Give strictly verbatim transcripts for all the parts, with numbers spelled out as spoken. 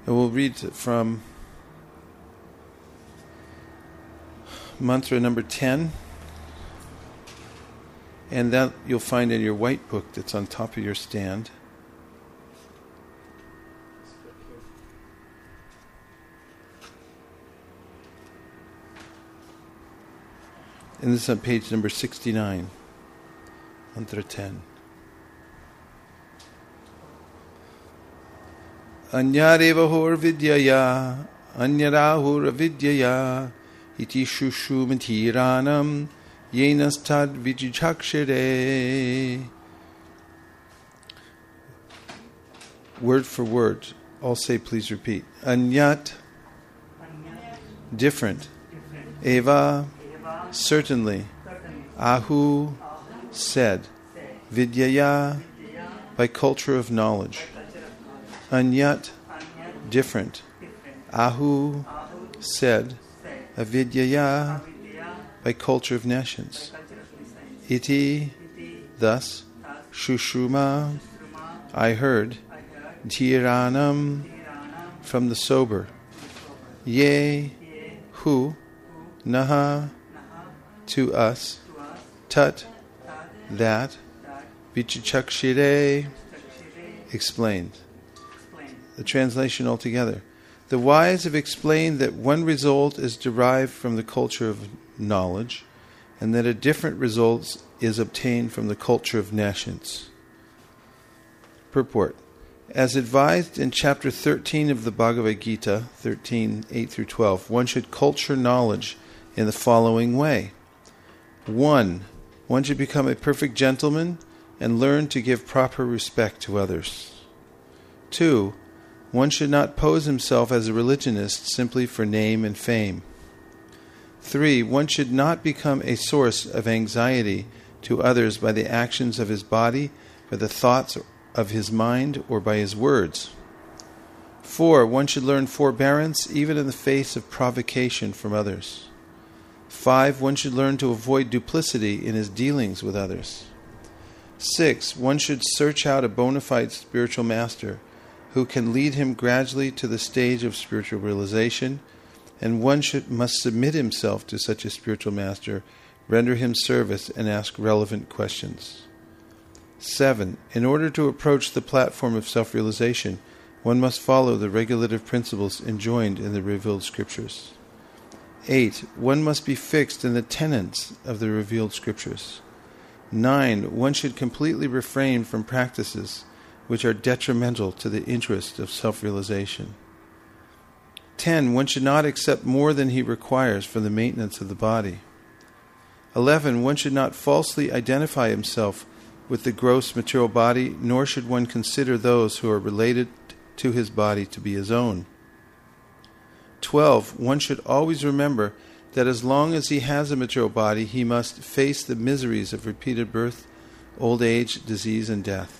And we'll read from mantra number ten. And that you'll find in your white book that's on top of your stand. And this is on page number sixty-nine, mantra ten. Anyarevahor vidyaya, anyarahur vidyaya, iti shushu matiranam, yenastad vijichakshire. Word for word. All say, please repeat. Anyat, different. Eva, certainly. Ahu, said. Vidyaya, by culture of knowledge. Anyat, different. Ahu, said. Avidyaya, by culture of nescience. Iti, thus. Shushuma, I heard. Dhiranam, from the sober. Ye, who. Naha, to us. Tat, that. Vichichakshire, explained. The translation altogether. The wise have explained that one result is derived from the culture of knowledge, and that a different result is obtained from the culture of nescience. Purport. As advised in chapter thirteen of the Bhagavad Gita, thirteen, eight through twelve, one should culture knowledge in the following way. One, one should become a perfect gentleman and learn to give proper respect to others. Two, one should not pose himself as a religionist simply for name and fame. Three, one should not become a source of anxiety to others by the actions of his body, by the thoughts of his mind, or by his words. Four, one should learn forbearance even in the face of provocation from others. Five, one should learn to avoid duplicity in his dealings with others. Six, one should search out a bona fide spiritual master who can lead him gradually to the stage of spiritual realization, and one should must submit himself to such a spiritual master, render him service, and ask relevant questions. Seven, in order to approach the platform of self-realization, one must follow the regulative principles enjoined in the revealed scriptures. Eight, one must be fixed in the tenets of the revealed scriptures. Nine, one should completely refrain from practices which are detrimental to the interest of self-realization. Ten, one should not accept more than he requires for the maintenance of the body. Eleven, one should not falsely identify himself with the gross material body, nor should one consider those who are related to his body to be his own. Twelve, one should always remember that as long as he has a material body, he must face the miseries of repeated birth, old age, disease, and death.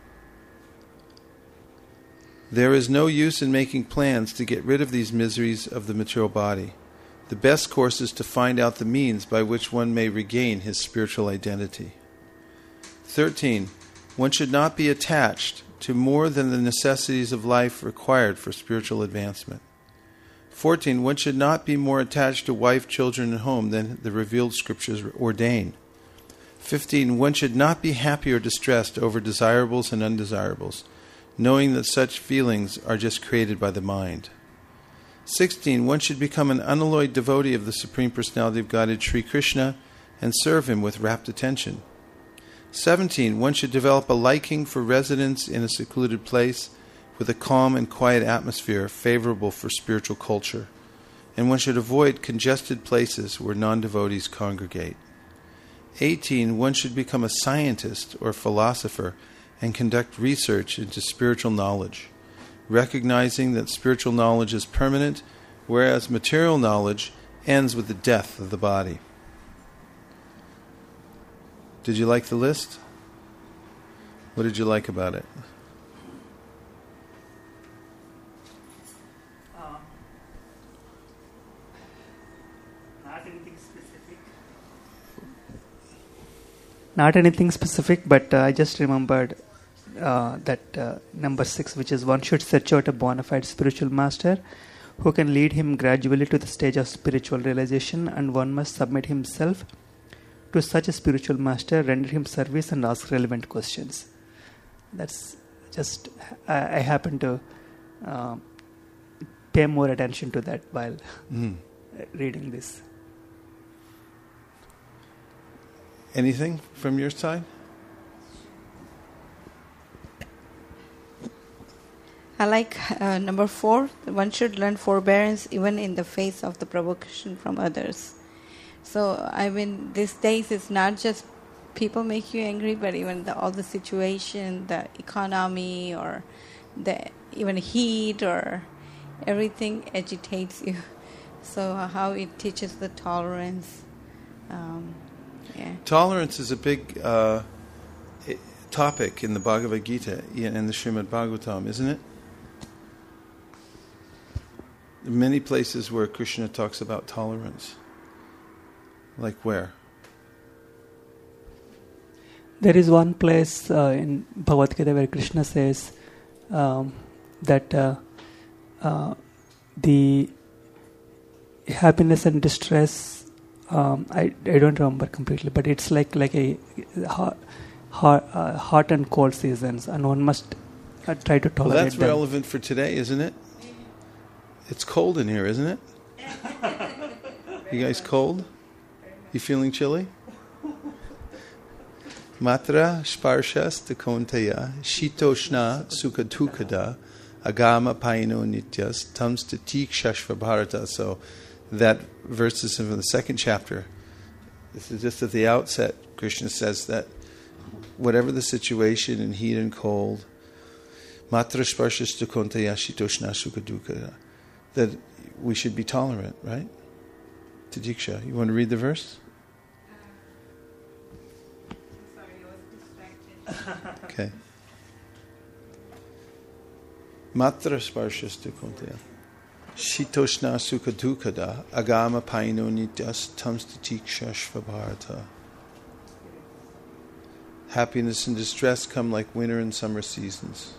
There is no use in making plans to get rid of these miseries of the material body. The best course is to find out the means by which one may regain his spiritual identity. Thirteen, one should not be attached to more than the necessities of life required for spiritual advancement. Fourteen, one should not be more attached to wife, children, and home than the revealed scriptures ordain. Fifteen, one should not be happy or distressed over desirables and undesirables, knowing that such feelings are just created by the mind. Sixteen, one should become an unalloyed devotee of the Supreme Personality of Godhead, Sri Krishna, and serve him with rapt attention. Seventeen, one should develop a liking for residence in a secluded place with a calm and quiet atmosphere favorable for spiritual culture, and one should avoid congested places where non-devotees congregate. Eighteen, one should become a scientist or philosopher and conduct research into spiritual knowledge, recognizing that spiritual knowledge is permanent, whereas material knowledge ends with the death of the body. Did you like the list? What did you like about it? Um, not anything specific. Not anything specific, but uh, I just remembered uh, that uh, number six, which is one should search out a bona fide spiritual master who can lead him gradually to the stage of spiritual realization, and one must submit himself to such a spiritual master, render him service, and ask relevant questions. That's just, I, I happen to uh, pay more attention to that while mm. reading this. Anything from your side? I like uh, number four. One should learn forbearance even in the face of the provocation from others. So, I mean, these days it's not just people make you angry, but even the, all the situation, the economy, or the even heat, or everything agitates you. So, how it teaches the tolerance. Um, yeah. Tolerance is a big uh, topic in the Bhagavad Gita and the Srimad Bhagavatam, isn't it? Many places where Krishna talks about tolerance. Like where? There is one place uh, in Bhagavad Gita where Krishna says um, that uh, uh, the happiness and distress, um, I, I don't remember completely, but it's like like a hot, hot, uh, hot and cold seasons, and one must uh, try to tolerate Well, that's them. relevant for today, isn't it? It's cold in here, isn't it? You guys cold? You feeling chilly? Matra sparshas takontaya shitoshna sukhatukada agama paino nityas tamstatik shashva bharata. So that verse is from the second chapter. This is just at the outset. Krishna says that whatever the situation in heat and cold, matra sparshas takontaya shitoshna sukhatukada, that we should be tolerant, right? Tadiksha, you want to read the verse? Sorry, I was distracted. Okay. Matra sparshas tu kontaya. Shitoshna sukha dukada agama paino nityas tamstatiksha shvabharata. Happiness and distress come like winter and summer seasons.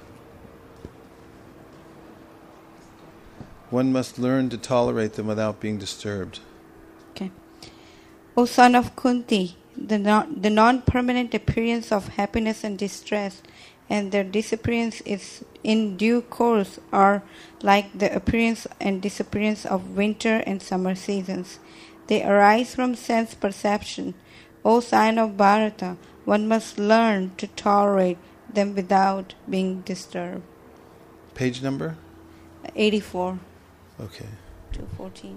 One must learn to tolerate them without being disturbed. Okay. O son of Kunti, the non, the non-permanent appearance of happiness and distress and their disappearance is in due course are like the appearance and disappearance of winter and summer seasons. They arise from sense perception. O son of Bharata, one must learn to tolerate them without being disturbed. Page number? eighty-four. Okay. two fourteen.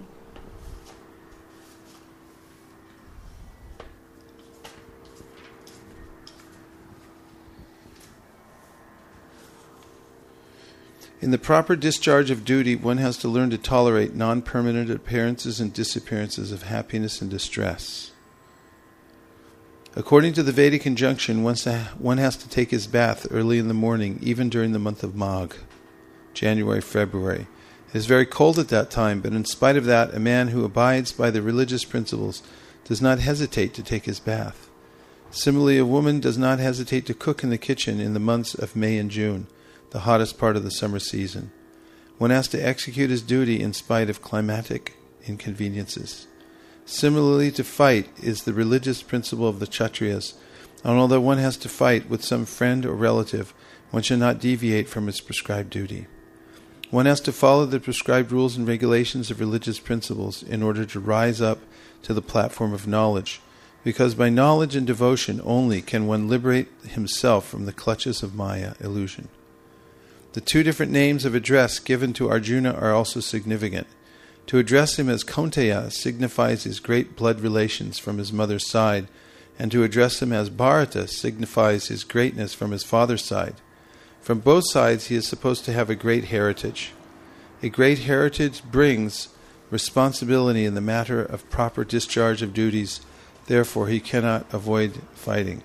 In the proper discharge of duty, one has to learn to tolerate non-permanent appearances and disappearances of happiness and distress. According to the Vedic injunction, one has to take his bath early in the morning, even during the month of Magh, January, February. It is very cold at that time, but in spite of that, a man who abides by the religious principles does not hesitate to take his bath. Similarly, a woman does not hesitate to cook in the kitchen in the months of May and June, the hottest part of the summer season. One has to execute his duty in spite of climatic inconveniences. Similarly, to fight is the religious principle of the Kshatriyas, and although one has to fight with some friend or relative, one should not deviate from its prescribed duty. One has to follow the prescribed rules and regulations of religious principles in order to rise up to the platform of knowledge, because by knowledge and devotion only can one liberate himself from the clutches of Maya, illusion. The two different names of address given to Arjuna are also significant. To address him as Kaunteya signifies his great blood relations from his mother's side, and to address him as Bharata signifies his greatness from his father's side. From both sides he is supposed to have a great heritage. A great heritage brings responsibility in the matter of proper discharge of duties, therefore he cannot avoid fighting.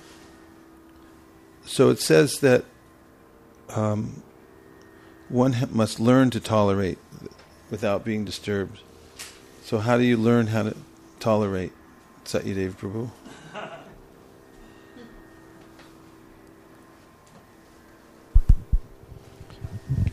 So it says that um, one must learn to tolerate without being disturbed. So how do you learn how to tolerate, Satyadev Prabhu?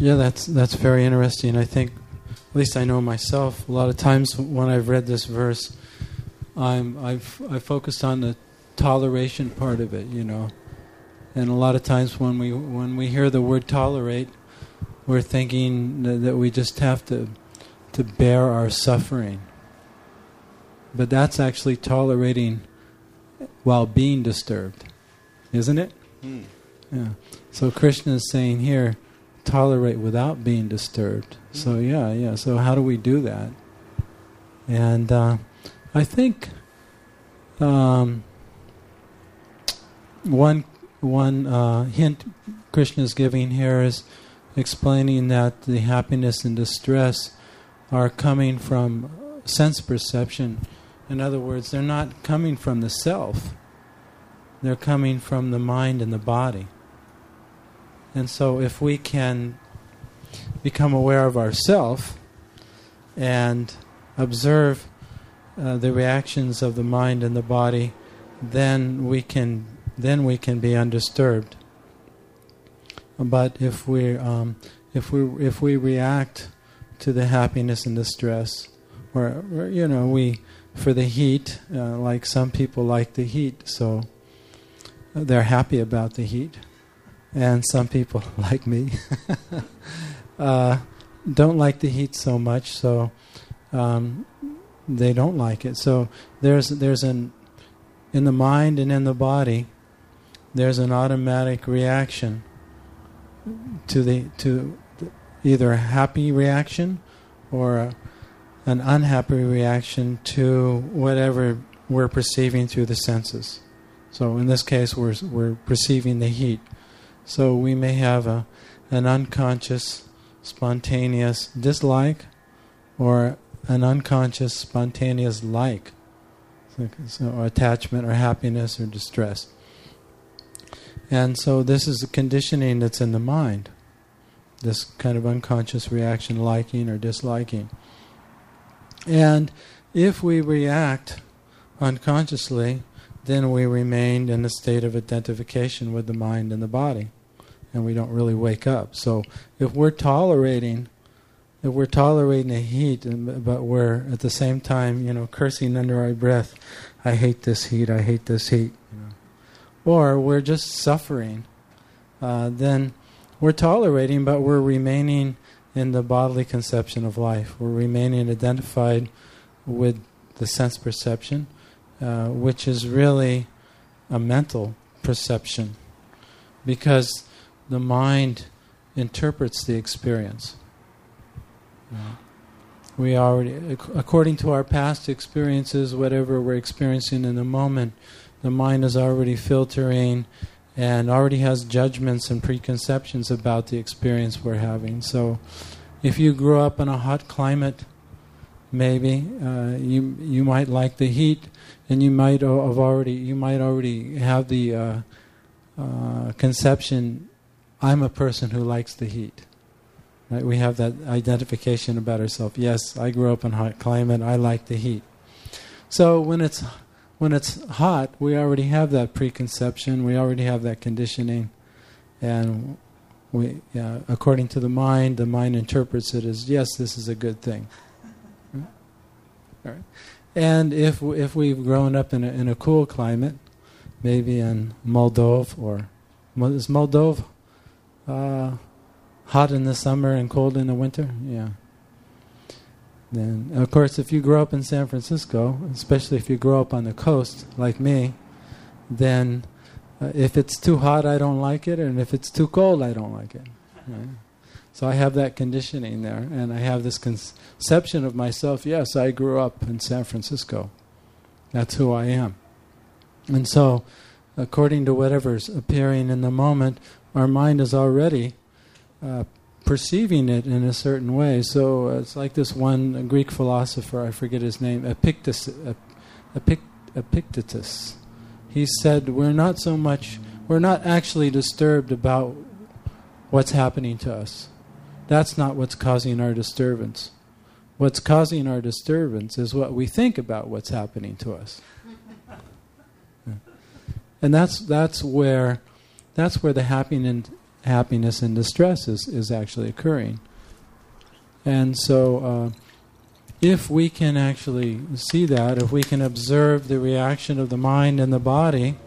Yeah, that's that's very interesting. I think, at least I know myself, a lot of times when I've read this verse, I'm I've I focused on the toleration part of it, you know. And a lot of times when we when we hear the word tolerate, we're thinking that, that we just have to to bear our suffering. But that's actually tolerating while being disturbed, isn't it? Hmm. Yeah. So Krishna is saying here, tolerate without being disturbed. Hmm. So yeah, yeah. So how do we do that? And uh, I think um, one one uh, hint Krishna is giving here is explaining that the happiness and distress are coming from sense perception. In other words, they're not coming from the self. They're coming from the mind and the body. And so if we can become aware of ourself and observe uh, the reactions of the mind and the body, then we can then we can be undisturbed. But if we um, if we if we react to the happiness and distress, or, or you know we for the heat, uh, like some people like the heat, so they're happy about the heat, and some people like me uh, don't like the heat so much, so um, they don't like it. So there's there's an in the mind and in the body, there's an automatic reaction to the to either a happy reaction or a, an unhappy reaction to whatever we're perceiving through the senses. So in this case, we're we're perceiving the heat. So we may have a an unconscious, spontaneous dislike, or an unconscious, spontaneous like, so, so attachment or happiness or distress. And so this is the conditioning that's in the mind, this kind of unconscious reaction, liking or disliking. And if we react unconsciously, then we remain in a state of identification with the mind and the body, and we don't really wake up. So if we're tolerating, if we're tolerating the heat, but we're at the same time, you know, cursing under our breath, I hate this heat, I hate this heat, you know, or we're just suffering, uh, then we're tolerating, but we're remaining in the bodily conception of life. We're remaining identified with the sense perception, uh, which is really a mental perception, because the mind interprets the experience. Uh, we already, according to our past experiences, whatever we're experiencing in the moment, the mind is already filtering and already has judgments and preconceptions about the experience we're having. So if you grew up in a hot climate, maybe uh, you you might like the heat, and you might have already you might already have the uh, uh, conception, I'm a person who likes the heat. Right? We have that identification about ourselves. Yes, I grew up in a hot climate, I like the heat. So when it's when it's hot, we already have that preconception, we already have that conditioning, and we, uh, according to the mind, the mind interprets it as, yes, this is a good thing. Right? All right. And if if we've grown up in a, in a cool climate, maybe in Moldova, or is Moldova uh, hot in the summer and cold in the winter? Yeah. Then, of course, if you grow up in San Francisco, especially if you grow up on the coast like me, then uh, if it's too hot, I don't like it, and if it's too cold, I don't like it. Right? So I have that conditioning there, and I have this conception of myself, yes, I grew up in San Francisco. That's who I am. And so, according to whatever's appearing in the moment, our mind is already uh, perceiving it in a certain way. So uh, it's like this one Greek philosopher, I forget his name, Epictetus, Epic, Epictetus. He said, we're not so much, we're not actually disturbed about what's happening to us. That's not what's causing our disturbance. What's causing our disturbance is what we think about what's happening to us. Yeah. And that's that's where that's where the happiness happiness and distress is, is actually occurring. And so uh, if we can actually see that, if we can observe the reaction of the mind and the body,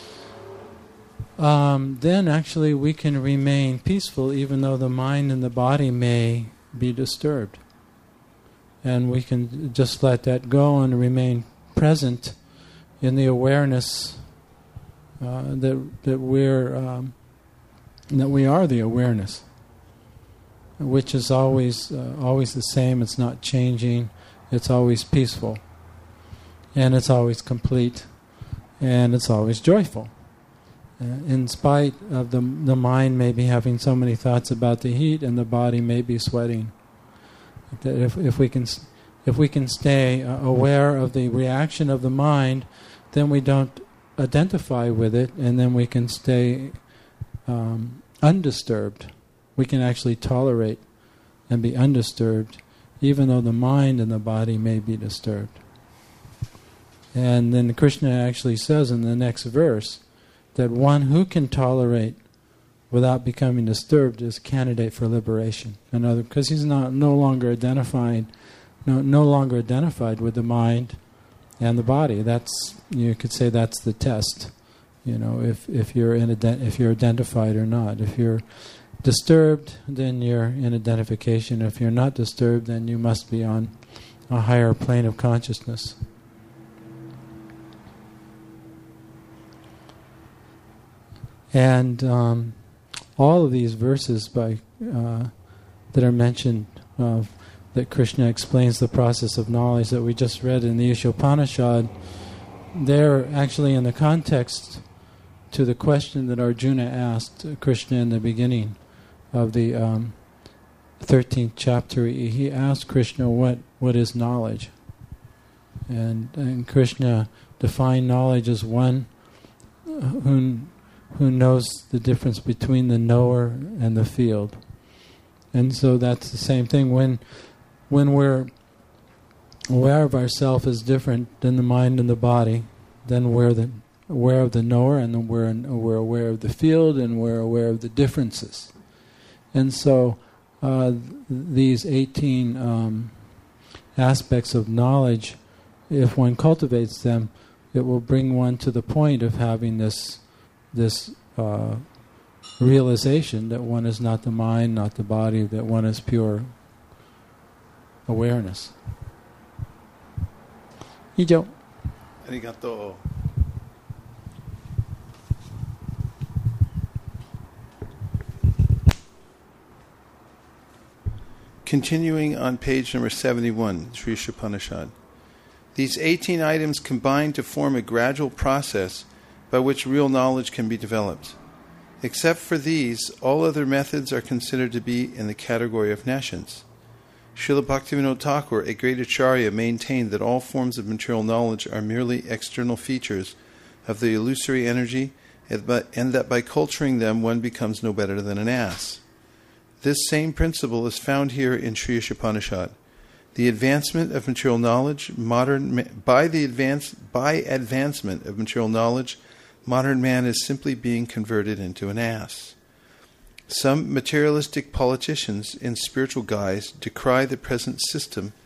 um, then actually we can remain peaceful even though the mind and the body may be disturbed. And we can just let that go and remain present in the awareness uh, that that we're um, that we are the awareness, which is always uh, always the same. It's not changing. It's always peaceful, and it's always complete, and it's always joyful. Uh, in spite of the the mind maybe having so many thoughts about the heat, and the body may be sweating. That if if we can if we can stay uh, aware of the reaction of the mind, then we don't identify with it, and then we can stay um, undisturbed. We can actually tolerate and be undisturbed, even though the mind and the body may be disturbed. And then Krishna actually says in the next verse that one who can tolerate without becoming disturbed is a candidate for liberation. Another, because he's not no longer identified, no no longer identified with the mind and the body. That's, you could say that's the test. You know, if if you're in if you're identified or not. If you're disturbed, then you're in identification. If you're not disturbed, then you must be on a higher plane of consciousness. And um, all of these verses by uh, that are mentioned, uh, that Krishna explains the process of knowledge that we just read in the Ishopanishad, they're actually in the context to the question that Arjuna asked Krishna in the beginning of the um, thirteenth chapter. He asked Krishna, what, what is knowledge? And, and Krishna defined knowledge as one who who knows the difference between the knower and the field. And so that's the same thing. When when we're aware of ourselves as different than the mind and the body, then we're the, aware of the knower, and then we're, we're aware of the field, and we're aware of the differences. And so uh, th- these eighteen um, aspects of knowledge, if one cultivates them, it will bring one to the point of having this this uh, realization that one is not the mind, not the body, that one is pure awareness. Ijo. Arigato. Continuing on page number seventy-one, Sri Ishopanishad. These eighteen items combine to form a gradual process by which real knowledge can be developed. Except for these, all other methods are considered to be in the category of nescience. Srila Bhaktivinoda Thakur, a great acharya, maintained that all forms of material knowledge are merely external features of the illusory energy, and that by culturing them one becomes no better than an ass. This same principle is found here in Sri Ishopanishad. The advancement of material knowledge, modern by the advance by advancement of material knowledge, modern man is simply being converted into an ass. Some materialistic politicians in spiritual guise decry the present system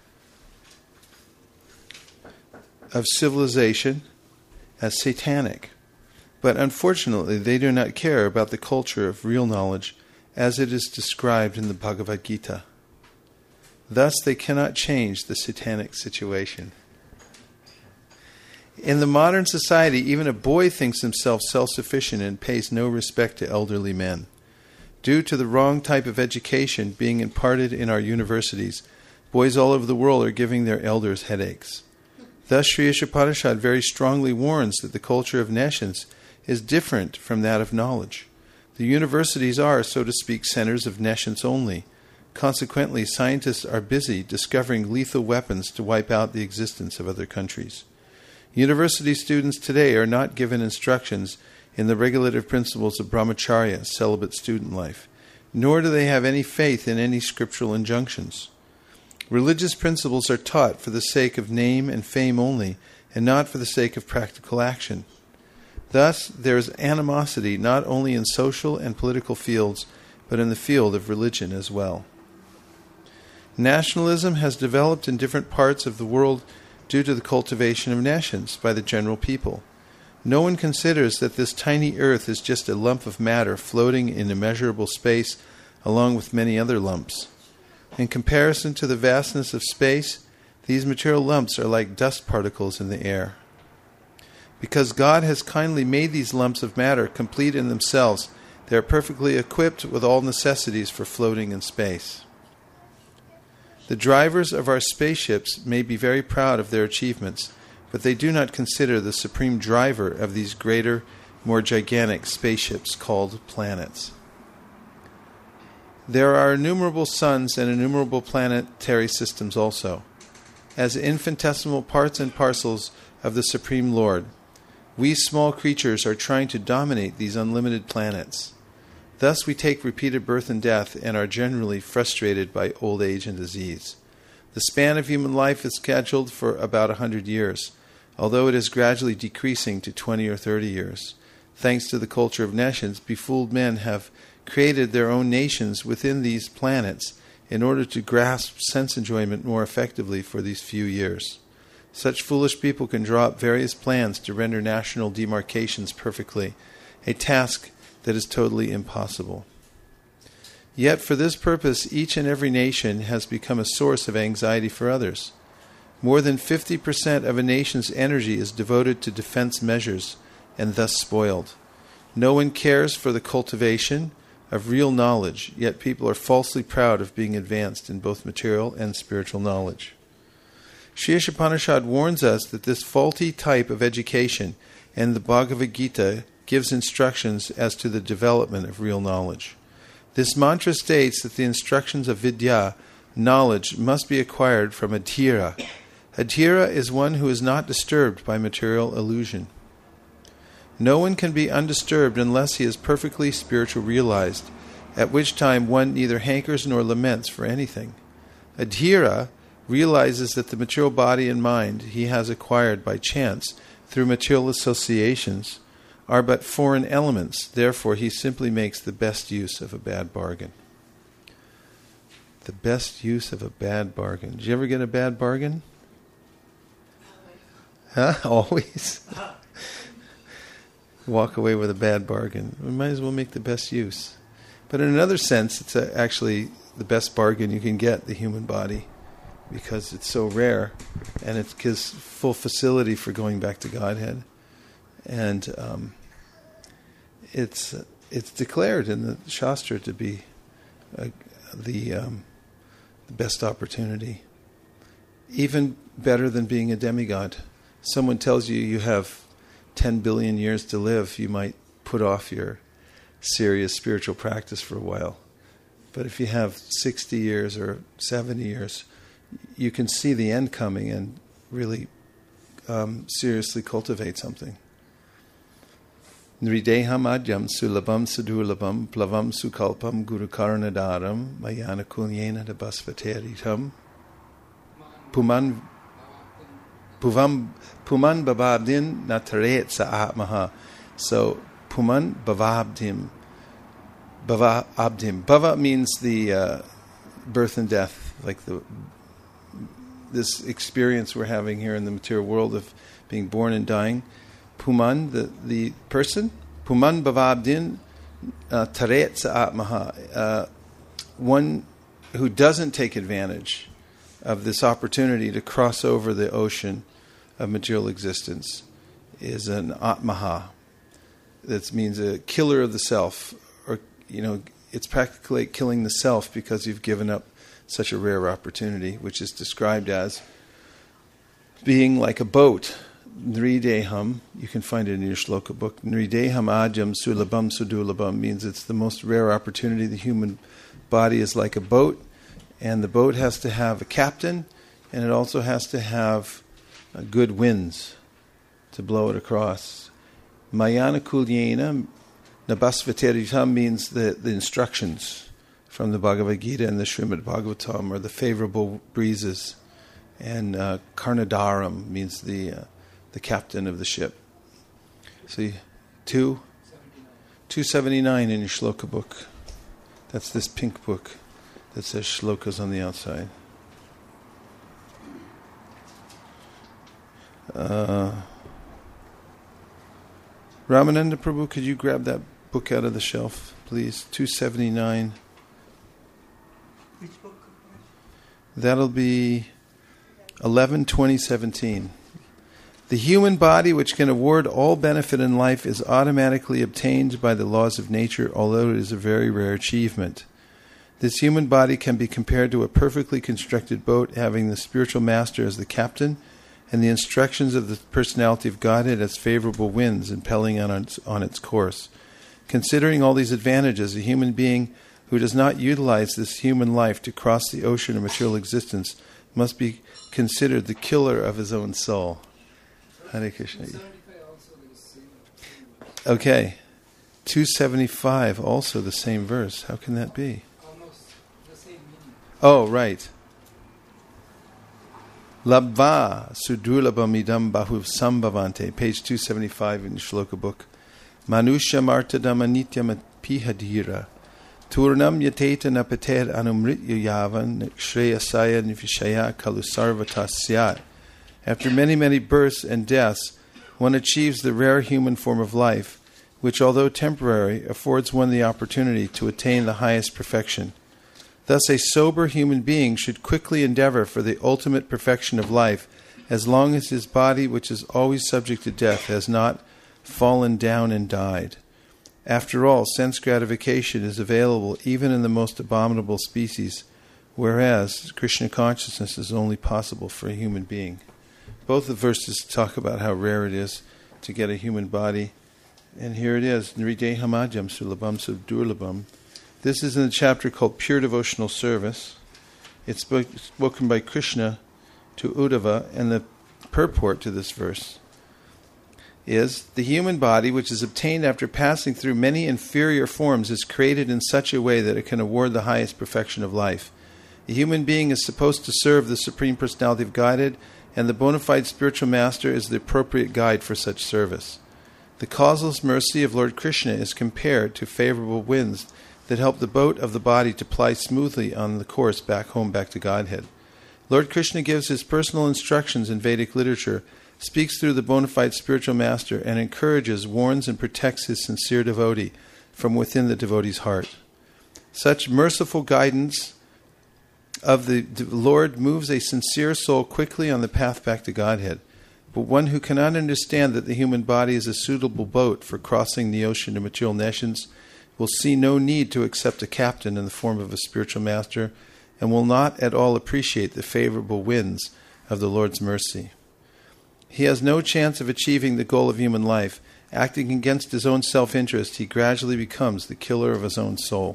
of civilization as satanic, but unfortunately they do not care about the culture of real knowledge as it is described in the Bhagavad Gita. Thus they cannot change the satanic situation. In the modern society, even a boy thinks himself self-sufficient and pays no respect to elderly men. Due to the wrong type of education being imparted in our universities, boys all over the world are giving their elders headaches. Thus, Sri Ishopanishad very strongly warns that the culture of nescience is different from that of knowledge. The universities are, so to speak, centers of nescience only. Consequently, scientists are busy discovering lethal weapons to wipe out the existence of other countries. University students today are not given instructions in the regulative principles of brahmacharya, celibate student life, nor do they have any faith in any scriptural injunctions. Religious principles are taught for the sake of name and fame only, and not for the sake of practical action. Thus, there is animosity not only in social and political fields, but in the field of religion as well. Nationalism has developed in different parts of the world due to the cultivation of nations by the general people. No one considers that this tiny earth is just a lump of matter floating in immeasurable space along with many other lumps. In comparison to the vastness of space, these material lumps are like dust particles in the air. Because God has kindly made these lumps of matter complete in themselves, they are perfectly equipped with all necessities for floating in space. The drivers of our spaceships may be very proud of their achievements, but they do not consider the supreme driver of these greater, more gigantic spaceships called planets. There are innumerable suns and innumerable planetary systems also, as infinitesimal parts and parcels of the Supreme Lord. We small creatures are trying to dominate these unlimited planets. Thus we take repeated birth and death and are generally frustrated by old age and disease. The span of human life is scheduled for about a hundred years, although it is gradually decreasing to twenty or thirty years. Thanks to the culture of nations, befooled men have created their own nations within these planets in order to grasp sense enjoyment more effectively for these few years. Such foolish people can draw up various plans to render national demarcations perfectly, a task that is totally impossible. Yet for this purpose, each and every nation has become a source of anxiety for others. More than fifty percent of a nation's energy is devoted to defense measures and thus spoiled. No one cares for the cultivation of real knowledge, yet people are falsely proud of being advanced in both material and spiritual knowledge. Sri Ishopanishad warns us that this faulty type of education and the Bhagavad Gita gives instructions as to the development of real knowledge. This mantra states that the instructions of Vidya, knowledge, must be acquired from a dhira. A dhira is one who is not disturbed by material illusion. No one can be undisturbed unless he is perfectly spiritual realized, at which time one neither hankers nor laments for anything. A dhira realizes that the material body and mind he has acquired by chance through material associations are but foreign elements, therefore he simply makes the best use of a bad bargain. The best use of a bad bargain. Did you ever get a bad bargain? Huh? Always? Walk away with a bad bargain. We might as well make the best use. But in another sense, it's a, actually the best bargain you can get, the human body, because it's so rare and it gives full facility for going back to Godhead. And um, it's it's declared in the Shastra to be uh, the um, the best opportunity, even better than being a demigod. Someone tells you you have ten billion years to live, you might put off your serious spiritual practice for a while. But if you have sixty years or seventy years, you can see the end coming and really um, seriously cultivate something. Nrideham adyam sulabam sadulabam plavam sukalpam gurukaranadaram mayana kulyena dabasvateritam puman puvam puman bababdin nataret sa atmaha. So puman bavabdim bava abdim. Bava means the uh, birth and death, like the this experience we're having here in the material world of being born and dying. Puman, the, the person, Puman Bhavabdin Taret Sa'atmaha, one who doesn't take advantage of this opportunity to cross over the ocean of material existence is an Atmaha. That means a killer of the self, or, you know, it's practically killing the self because you've given up such a rare opportunity, which is described as being like a boat. Nrideham, you can find it in your shloka book. Nrideham adyam sulabam sudulabam means it's the most rare opportunity. The human body is like a boat, and the boat has to have a captain, and it also has to have uh, good winds to blow it across. Mayana kulyena nabasvateritam means the, the instructions from the Bhagavad Gita and the Srimad Bhagavatam, or the favorable breezes. And uh, Karnadaram means the uh, the captain of the ship. So you, Two? two seventy-nine in your shloka book. That's this pink book that says shlokas on the outside. Uh, Ramananda Prabhu, could you grab that book out of the shelf, please? two seventy-nine. Which book? That'll be eleven twenty seventeen. The human body, which can award all benefit in life, is automatically obtained by the laws of nature, although it is a very rare achievement. This human body can be compared to a perfectly constructed boat having the spiritual master as the captain and the instructions of the personality of Godhead as favorable winds impelling on its, on its course. Considering all these advantages, a human being who does not utilize this human life to cross the ocean of material existence must be considered the killer of his own soul. Hare Krishna. Okay. two seventy-five, also the same verse. How can that be? Almost the same meaning. Oh, right. Labva sudurlabham idam bahuv sambhavante. Page two seventy-five in the shloka book. Manusha martadam anityam pihadhira. Turnam yateta napater anumritya yavan shreyasaya nivishaya kalusarvata syat. After many, many births and deaths, one achieves the rare human form of life, which, although temporary, affords one the opportunity to attain the highest perfection. Thus, a sober human being should quickly endeavor for the ultimate perfection of life, as long as his body, which is always subject to death, has not fallen down and died. After all, sense gratification is available even in the most abominable species, whereas Krishna consciousness is only possible for a human being. Both the verses talk about how rare it is to get a human body. And here it is, Nridehamajam Sulabham Sudurlabham. This is in the chapter called Pure Devotional Service. It's spoken by Krishna to Uddhava, and the purport to this verse is, the human body, which is obtained after passing through many inferior forms, is created in such a way that it can award the highest perfection of life. A human being is supposed to serve the Supreme Personality of Godhead, and the bona fide spiritual master is the appropriate guide for such service. The causeless mercy of Lord Krishna is compared to favorable winds that help the boat of the body to ply smoothly on the course back home, back to Godhead. Lord Krishna gives his personal instructions in Vedic literature, speaks through the bona fide spiritual master, and encourages, warns, and protects his sincere devotee from within the devotee's heart. Such merciful guidance of the Lord moves a sincere soul quickly on the path back to Godhead. But one who cannot understand that the human body is a suitable boat for crossing the ocean of material nations will see no need to accept a captain in the form of a spiritual master, and will not at all appreciate the favorable winds of the Lord's mercy. He has no chance of achieving the goal of human life. Acting against his own self-interest, he gradually becomes the killer of his own soul.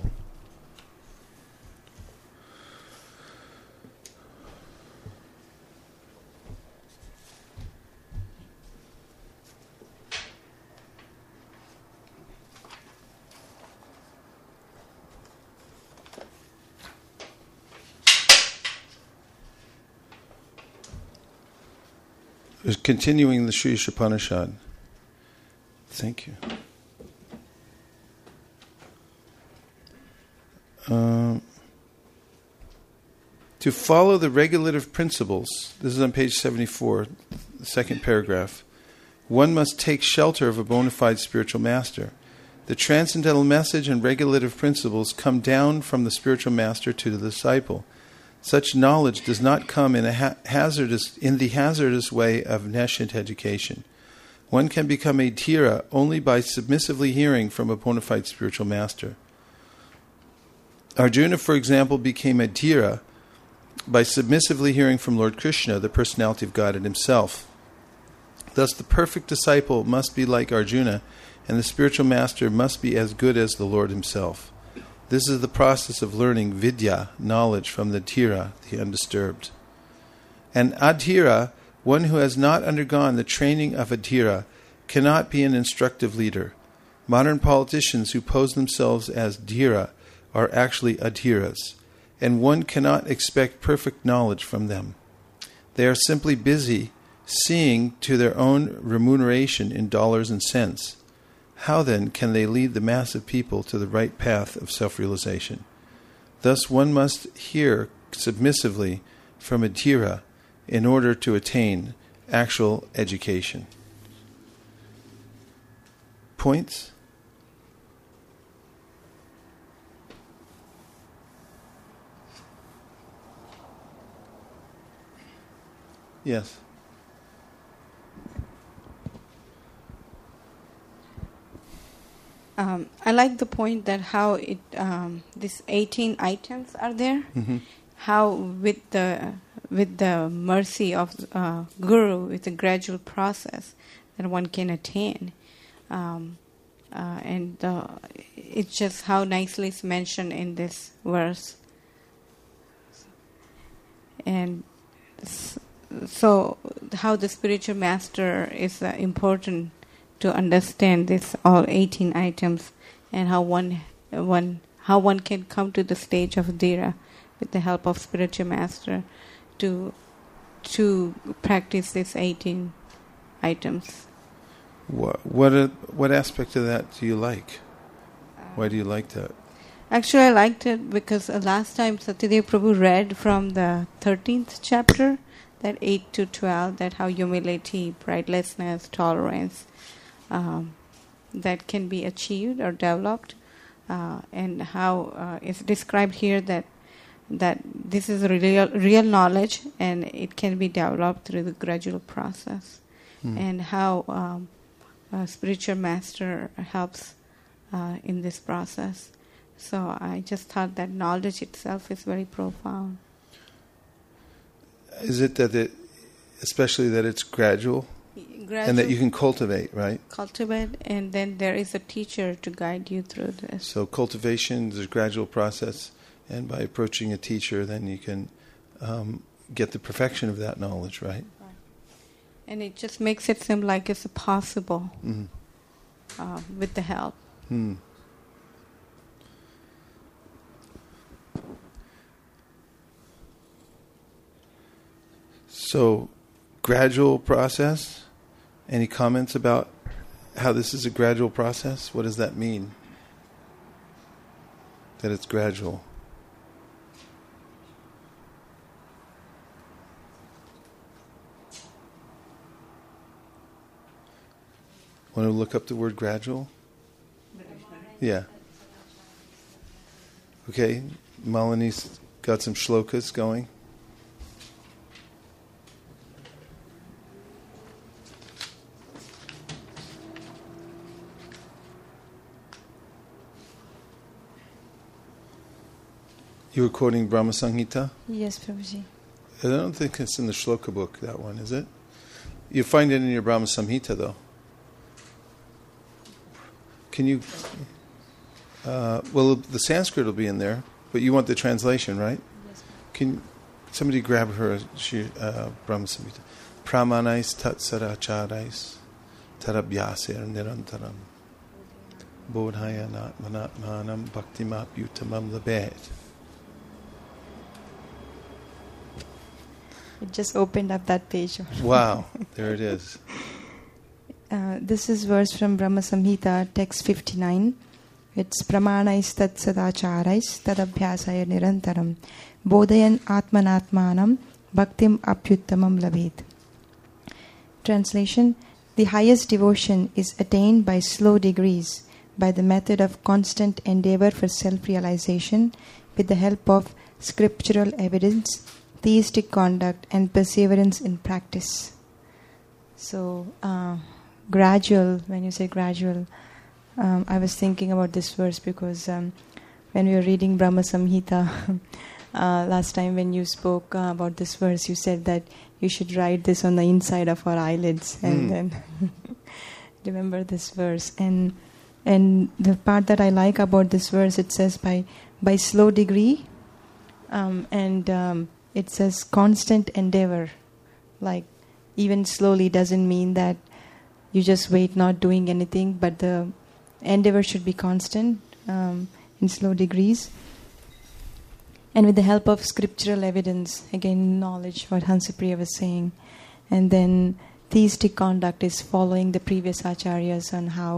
Continuing the Sri Upanishad. Thank you. Um, to follow the regulative principles, this is on page seventy-four, the second paragraph, one must take shelter of a bona fide spiritual master. The transcendental message and regulative principles come down from the spiritual master to the disciple. Such knowledge does not come in a ha- hazardous in the hazardous way of nescient education. One can become a dhira only by submissively hearing from a bona fide spiritual master. Arjuna, for example, became a dhira by submissively hearing from Lord Krishna, the personality of Godhead himself. Thus, the perfect disciple must be like Arjuna, and the spiritual master must be as good as the Lord himself. This is the process of learning vidya, knowledge, from the dhira, the undisturbed. An adhira, one who has not undergone the training of a dhira, cannot be an instructive leader. Modern politicians who pose themselves as dhira are actually adhiras, and one cannot expect perfect knowledge from them. They are simply busy seeing to their own remuneration in dollars and cents. How then can they lead the mass of people to the right path of self-realization? Thus one must hear submissively from a dhira in order to attain actual education. Points? Yes. Um, I like the point that how it um, these eighteen items are there. Mm-hmm. How with the with the mercy of uh, Guru, it's a gradual process that one can attain, um, uh, and uh, it's just how nicely it's mentioned in this verse. And so, how the spiritual master is uh, important to understand this all eighteen items, and how one one how one can come to the stage of dhira with the help of spiritual master to to practice these eighteen items. What what a, what aspect of that do you like? Why do you like that? Actually, I liked it because uh, last time Satyadev Prabhu read from the thirteenth chapter, that eight to twelve, that how humility, pridelessness, tolerance, um, that can be achieved or developed, uh, and how uh, it's described here that that this is real real knowledge and it can be developed through the gradual process, mm. and how um, a spiritual master helps uh, in this process. So I just thought that knowledge itself is very profound. Is it that it, especially that it's gradual, gradual and that you can cultivate, right? Cultivate, and then there is a teacher to guide you through this. So cultivation is a gradual process, and by approaching a teacher, then you can um, get the perfection of that knowledge, right? Right. And it just makes it seem like it's possible mm. uh, with the help. Mm. So, gradual process. Any comments about how this is a gradual process? What does that mean? That it's gradual. Want to look up the word gradual? Yeah. Okay, Malini's got some shlokas going. You were quoting Brahma Samhita? Yes, Prabhuji. I don't think it's in the shloka book, that one, is it? You find it in your Brahma Samhita, though. Can you... Uh, well, the Sanskrit will be in there, but you want the translation, right? Yes. Can somebody grab her she, uh, Brahma Samhita? Pramanais tat saracharais tarabhyasir nirantaram bodhaya natmanatmanam bhaktimapyutamam labet. It just opened up that page. Wow, there it is. Uh, this is verse from Brahma Samhita, text fifty-nine. It's pramanais tat sadacharais tadabhyasaya nirantaram bodhayan atmanatmanam bhaktim apyuttamam labhet. Translation: the highest devotion is attained by slow degrees, by the method of constant endeavor for self-realization, with the help of scriptural evidence, theistic conduct, and perseverance in practice. So, uh, gradual, when you say gradual, um, I was thinking about this verse because um, when we were reading Brahma Samhita, uh, last time when you spoke uh, about this verse, you said that you should write this on the inside of our eyelids, and mm. then remember this verse. And and the part that I like about this verse, it says by by slow degree, um, and um, it says constant endeavor. Like even slowly doesn't mean that you just wait not doing anything, but the endeavor should be constant um, in slow degrees. And with the help of scriptural evidence, again knowledge, what Hansapriya was saying. And then theistic conduct is following the previous acharyas on how,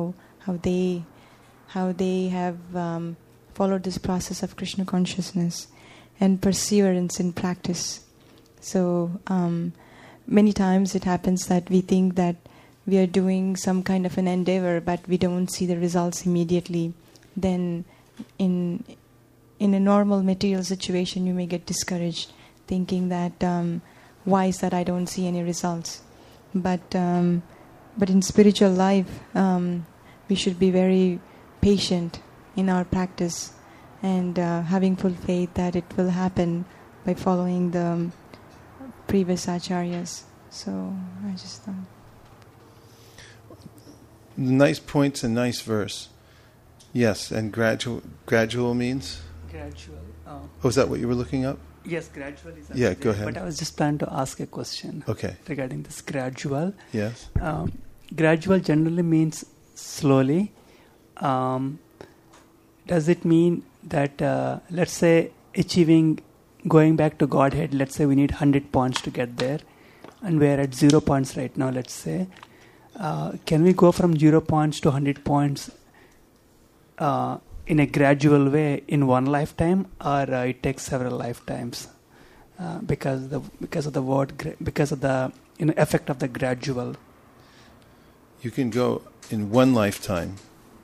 how they how they have um, followed this process of Krishna consciousness and perseverance in practice. So um, many times it happens that we think that we are doing some kind of an endeavor, but we don't see the results immediately. Then in in a normal material situation, you may get discouraged, thinking that um, why is that I don't see any results? But um, but in spiritual life, um, we should be very patient in our practice and uh, having full faith that it will happen by following the um, previous acharyas. So I just thought. Nice points and nice verse. Yes, and gradual gradual means? Gradual. Uh, Oh, is that what you were looking up? yes, gradual is. Yeah, actually go there, ahead. But I was just planning to ask a question Okay. regarding this gradual. Yes. Um, gradual generally means slowly. Um, does it mean that, uh, let's say, achieving, going back to Godhead, let's say we need one hundred points to get there, and we're at zero points right now, let's say. Uh, can we go from zero points to one hundred points uh, in a gradual way in one lifetime, or uh, it takes several lifetimes? Uh, because the because of the word gra- because of the you know, effect of the gradual. You can go in one lifetime.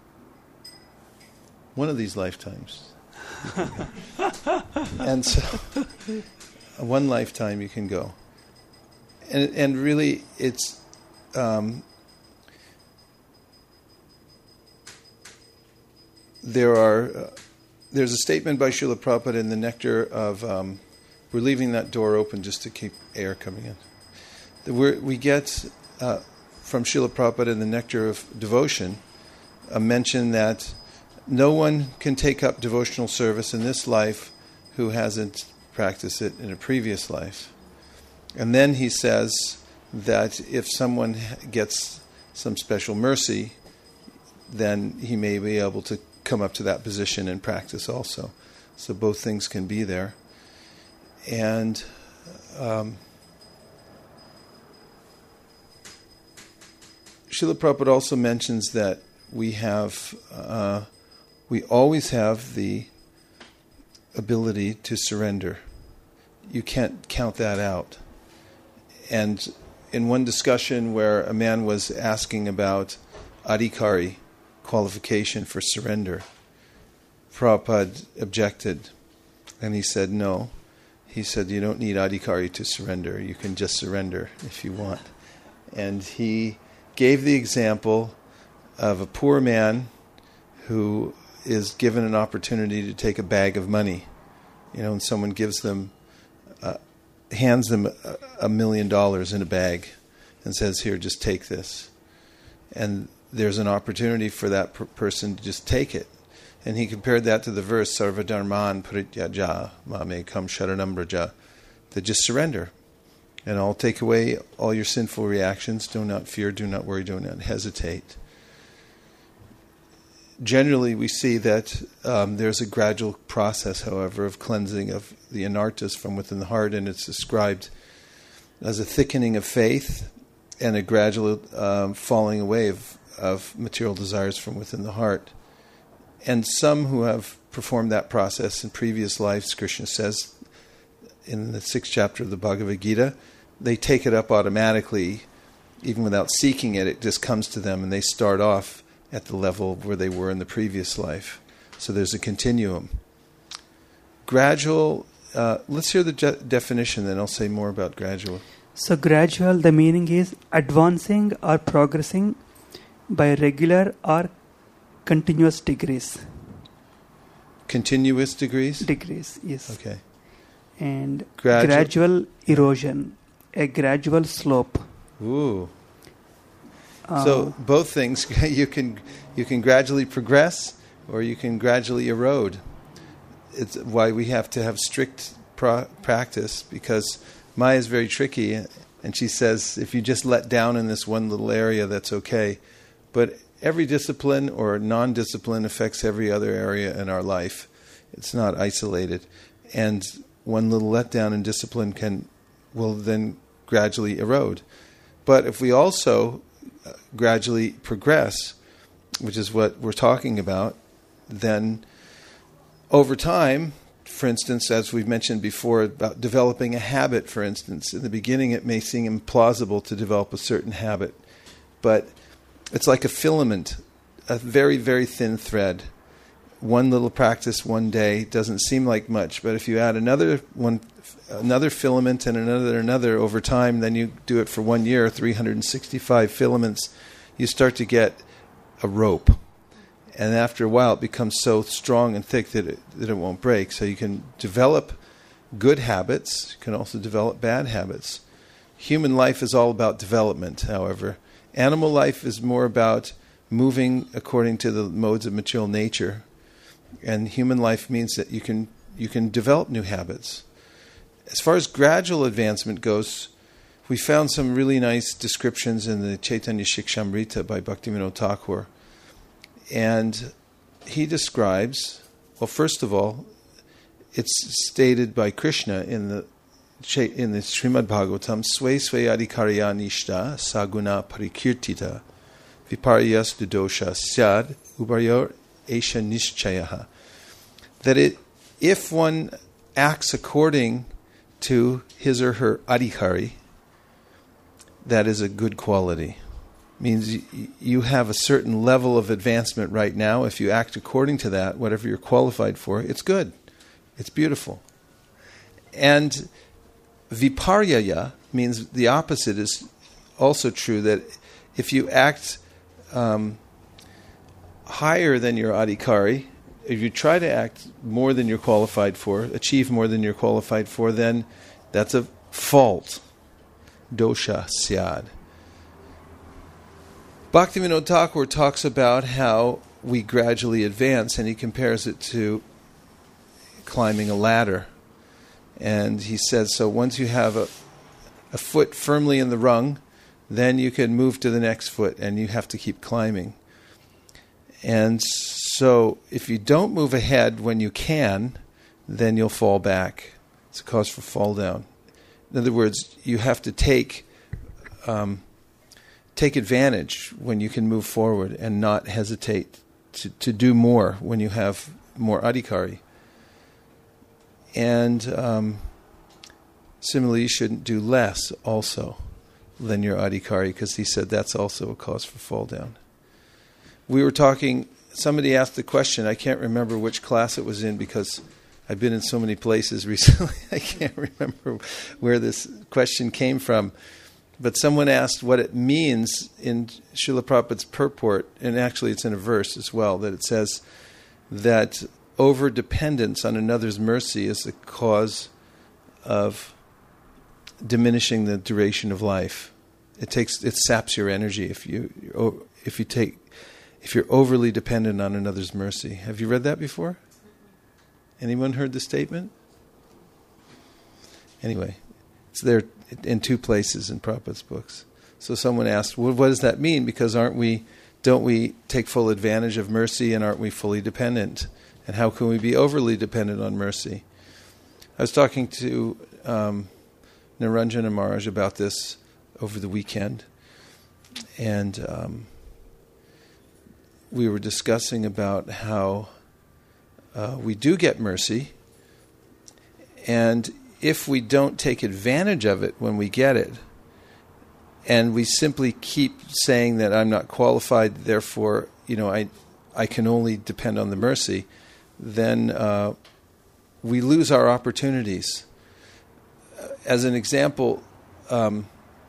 One of these lifetimes. And so, one lifetime you can go. And and really, it's um, there are uh, there's a statement by Srila Prabhupada in the Nectar of um, we're leaving that door open just to keep air coming in. The, we're, we get uh, from Srila Prabhupada in the Nectar of Devotion a mention that no one can take up devotional service in this life who hasn't practiced it in a previous life. And then he says that if someone gets some special mercy, then he may be able to come up to that position and practice also. So both things can be there. And um, Srila Prabhupada also mentions that we have, uh, we always have the ability to surrender. You can't count that out. And in one discussion where a man was asking about adhikari, qualification for surrender, Prabhupada objected, and he said no. He said you don't need adhikari to surrender. You can just surrender if you want. And he gave the example of a poor man who is given an opportunity to take a bag of money. You know, and someone gives them, uh, hands them a, a million dollars in a bag and says, here, just take this. And there's an opportunity for that per- person to just take it. And he compared that to the verse, Sarva Dharman Parityaja Mame Kam Sharanam Braja, that just surrender. And I'll take away all your sinful reactions. Do not fear, do not worry, do not hesitate. Generally, we see that um, there's a gradual process, however, of cleansing of the anartas from within the heart, and it's described as a thickening of faith and a gradual um, falling away of, of material desires from within the heart. And some who have performed that process in previous lives, Krishna says in the sixth chapter of the Bhagavad Gita, they take it up automatically, even without seeking it. It just comes to them, and they start off at the level where they were in the previous life. So there's a continuum. Gradual, uh, let's hear the je- definition, then I'll say more about gradual. So gradual, the meaning is advancing or progressing by regular or continuous degrees. Continuous degrees? Degrees, yes. Okay. And Gradu- gradual erosion, a gradual slope. Ooh. Uh, So both things, you can you can gradually progress or you can gradually erode. It's why we have to have strict pro- practice, because Maya is very tricky, and she says if you just let down in this one little area, that's okay. But every discipline or non-discipline affects every other area in our life. It's not isolated. And one little letdown in discipline can will then gradually erode. But if we also gradually progress, which is what we're talking about, then over time, for instance, as we've mentioned before, about developing a habit, for instance, in the beginning it may seem implausible to develop a certain habit, but it's like a filament, a very, very thin thread. One little practice one day doesn't seem like much, but if you add another one, another filament and another, another over time, then you do it for one year, three hundred sixty-five filaments, you start to get a rope. And after a while, it becomes so strong and thick that it, that it won't break. So you can develop good habits. You can also develop bad habits. Human life is all about development, however. Animal life is more about moving according to the modes of material nature. And human life means that you can you can develop new habits. As far as gradual advancement goes, we found some really nice descriptions in the Chaitanya Shikshamrita by Bhaktivinoda Thakur. And he describes, well, first of all, it's stated by Krishna in the in the Srimad Bhagavatam, Sve Sve Adhikarya Nishta Saguna Parikirtita Viparyas Dudosha Syad Ubaryor Esha Nishchayaha. That it, if one acts according to his or her adhikari, that is a good quality. Means you have a certain level of advancement right now. If you act according to that, whatever you're qualified for, it's good. It's beautiful. And viparyaya means the opposite is also true, that if you act um, higher than your adhikari, if you try to act more than you're qualified for, achieve more than you're qualified for, then that's a fault. Dosha syad. Bhaktivinoda Thakur talks about how we gradually advance, and he compares it to climbing a ladder. And he says, so once you have a, a foot firmly in the rung, then you can move to the next foot, and you have to keep climbing. And so if you don't move ahead when you can, then you'll fall back. It's a cause for fall down. In other words, you have to take... Um, Take advantage when you can move forward and not hesitate to, to do more when you have more adhikari. And um, similarly, you shouldn't do less also than your adhikari, because he said that's also a cause for fall down. We were talking, somebody asked the question, I can't remember which class it was in because I've been in so many places recently, I can't remember where this question came from. But someone asked what it means in Srila Prabhupada's purport, and actually it's in a verse as well, that it says that over-dependence on another's mercy is the cause of diminishing the duration of life. It takes it saps your energy if you if you take if you're overly dependent on another's mercy. Have you read that before? Anyone heard the statement? Anyway, it's there in two places in Prabhupada's books. So someone asked, well, what does that mean? Because aren't we, don't we take full advantage of mercy, and aren't we fully dependent? And how can we be overly dependent on mercy? I was talking to um, Niranjana Maharaj about this over the weekend, and um, we were discussing about how uh, we do get mercy, and if we don't take advantage of it when we get it, and we simply keep saying that I'm not qualified, therefore, you know, I I can only depend on the mercy, then uh, we lose our opportunities. As an example, um,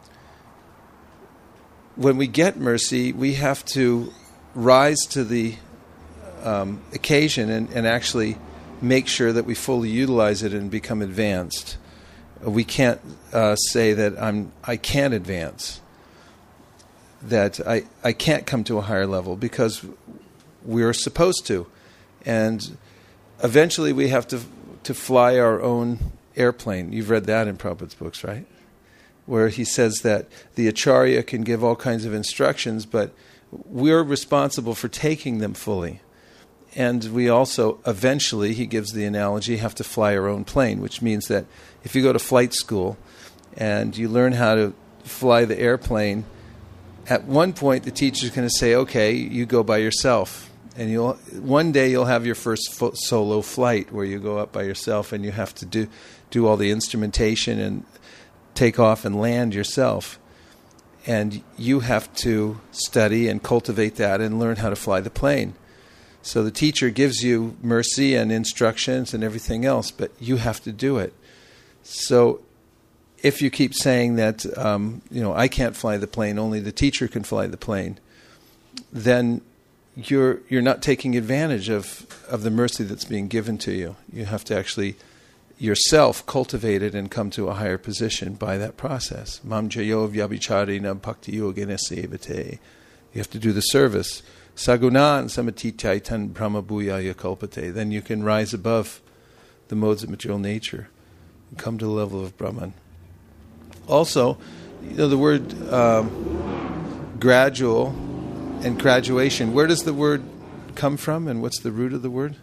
when we get mercy, we have to rise to the um, occasion and, and actually make sure that we fully utilize it and become advanced. We can't uh, say that I'm I can't advance, that I, I can't come to a higher level, because we're supposed to. And eventually we have to to fly our own airplane. You've read that in Prabhupada's books, right? Where he says that the Acharya can give all kinds of instructions, but we're responsible for taking them fully. And we also, eventually, he gives the analogy, have to fly our own plane, which means that if you go to flight school and you learn how to fly the airplane at one point the teacher's going to say, okay, you go by yourself. And you'll one day you'll have your first fo- solo flight where you go up by yourself and you have to do do all the instrumentation and take off and land yourself. And you have to study and cultivate that and learn how to fly the plane. So the teacher gives you mercy and instructions and everything else, but you have to do it. So if you keep saying that, um, you know, I can't fly the plane, only the teacher can fly the plane, then you're you're not taking advantage of, of the mercy that's being given to you. You have to actually yourself cultivate it and come to a higher position by that process. Mam jayo vyabhicharina bhakti yogena sevate. You have to do the service. Sagunan samatitaitan brahmabhuyaya kalpate. Then you can rise above the modes of material nature and come to the level of Brahman. Also, you know, the word um, gradual and graduation, where does the word come from and what's the root of the word?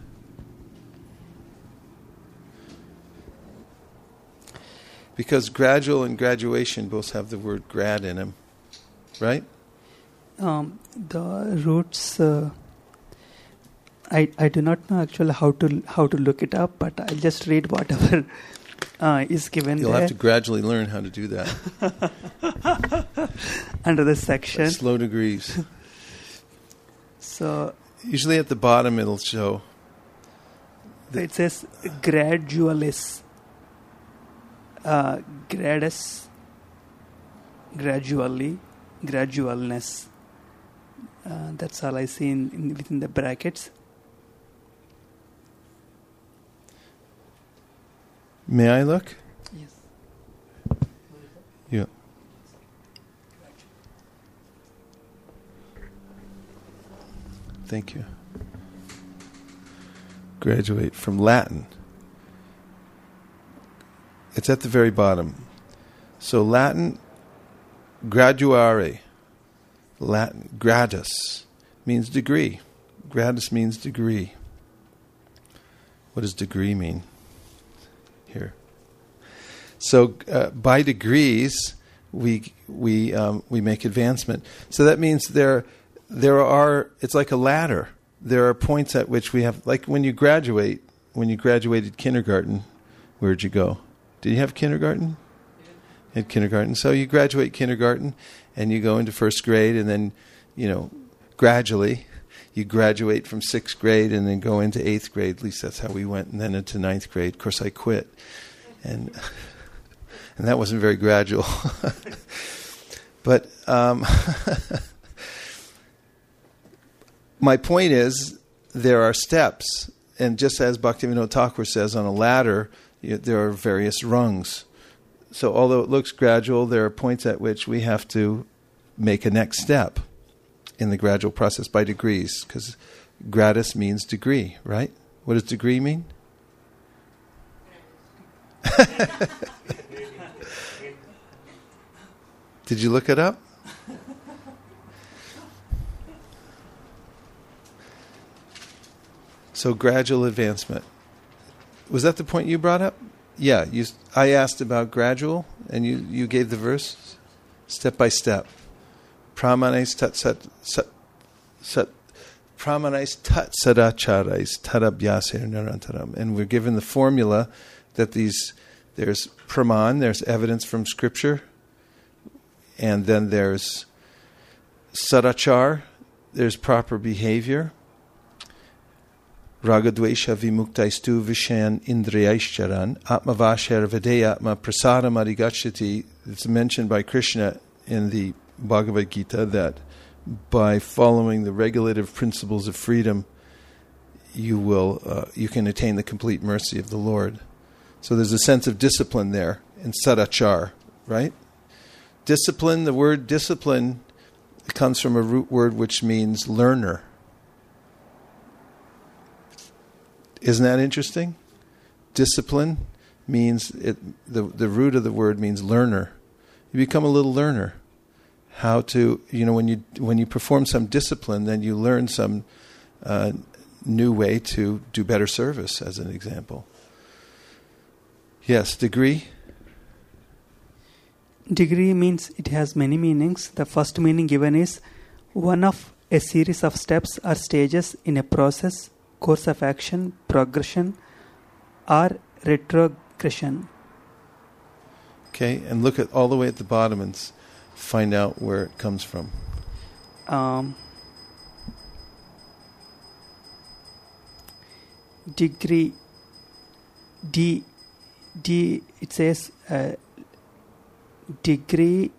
Because gradual and graduation both have the word grad in them, right? Um, the roots, uh, I I do not know actually how to how to look it up, but I'll just read whatever uh, is given You'll there. have to gradually learn how to do that. Under the section. At slow degrees. So usually at the bottom it'll show. It says gradualis. Uh, gradus, gradually, gradualness. Uh, that's all I see in, in within the brackets. May I look? Yes. Yeah. Thank you. Graduate from Latin. It's at the very bottom. So Latin, graduare. Latin, gradus, means degree. Gradus means degree. What does degree mean? Here. So uh, by degrees, we we um, we make advancement. So that means there there are. It's like a ladder. There are points at which we have, like when you graduate. When you graduated kindergarten, where'd you go? Did you have kindergarten? Yeah. At kindergarten. So you graduate kindergarten, and you go into first grade, and then, you know, gradually, you graduate from sixth grade, and then go into eighth grade. At least that's how we went, and then into ninth grade. Of course, I quit, and and that wasn't very gradual. But um, my point is, there are steps, and just as Bhaktivinoda Thakur says, on a ladder, you, there are various rungs. So although it looks gradual, there are points at which we have to make a next step in the gradual process by degrees, because gradus means degree, right? What does degree mean? Did you look it up? So gradual advancement. Was that the point you brought up? Yeah, you, I asked about gradual, and you, you gave the verse, step by step. Pramanais tat sat sat sat pramanais tat sadacharais tadabhyasir narantaram. And we're given the formula that these, there's praman, there's evidence from scripture, and then there's sadachar, there's proper behavior. Ragadvesha vimuktaistu vishan indriyaishcharan atmavasher vedeyatma prasadam adhigacchati. It's mentioned by Krishna in the Bhagavad Gita that by following the regulative principles of freedom, you will uh, you can attain the complete mercy of the Lord. So there's a sense of discipline there in sadachar, right? Discipline, the word discipline comes from a root word which means learner. Isn't that interesting? Discipline means, it, the, the root of the word means learner. You become a little learner. How to, you know, when you when you perform some discipline, then you learn some uh, new way to do better service, as an example. Yes, degree? Degree means it has many meanings. The first meaning given is one of a series of steps or stages in a process, course of action, progression, or retrogression. Okay, and look at all the way at the bottom and s- find out where it comes from. Um, degree D D it says uh, degree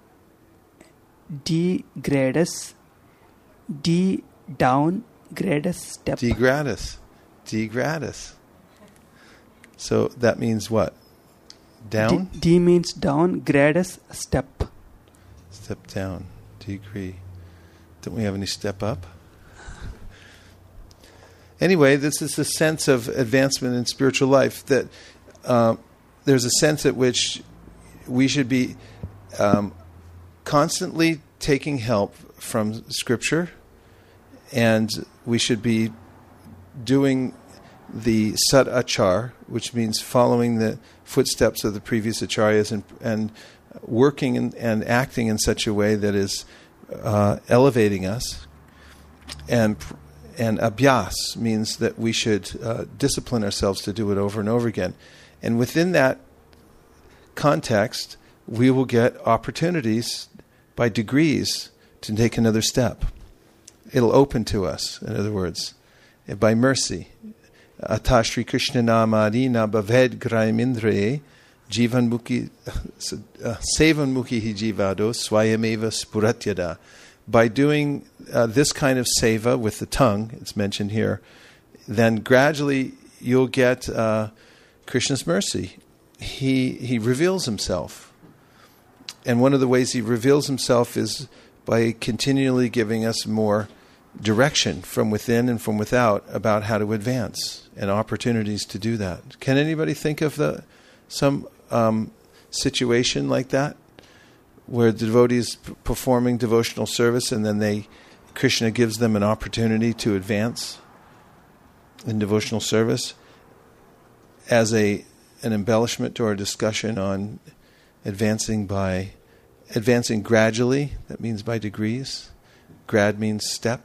D gradus D down gradus step. D gratis. D gratis. So that means what? Down? D, D means down, gradus step. Step down. Degree. Don't we have any step up? Anyway, this is a sense of advancement in spiritual life, that uh, there's a sense at which we should be um, constantly taking help from Scripture, and we should be doing the sat achar, which means following the footsteps of the previous acharyas and, and working and, and acting in such a way that is uh, elevating us. And and abhyas means that we should uh, discipline ourselves to do it over and over again. And within that context, we will get opportunities by degrees to take another step. It'll open to us, in other words, by mercy. Ata Shri Krishna namadi na bhaved graimindre jivan mukhi sevan mukhi hi jivado swayameva spuratyada. By doing uh, this kind of seva with the tongue, it's mentioned here, then gradually you'll get uh, Krishna's mercy. He he reveals himself. And one of the ways he reveals himself is by continually giving us more direction from within and from without about how to advance and opportunities to do that. Can anybody think of the some um, situation like that, where the devotee is p- performing devotional service and then they Krishna gives them an opportunity to advance in devotional service as a an embellishment to our discussion on advancing by advancing gradually? That means by degrees. Grad means step.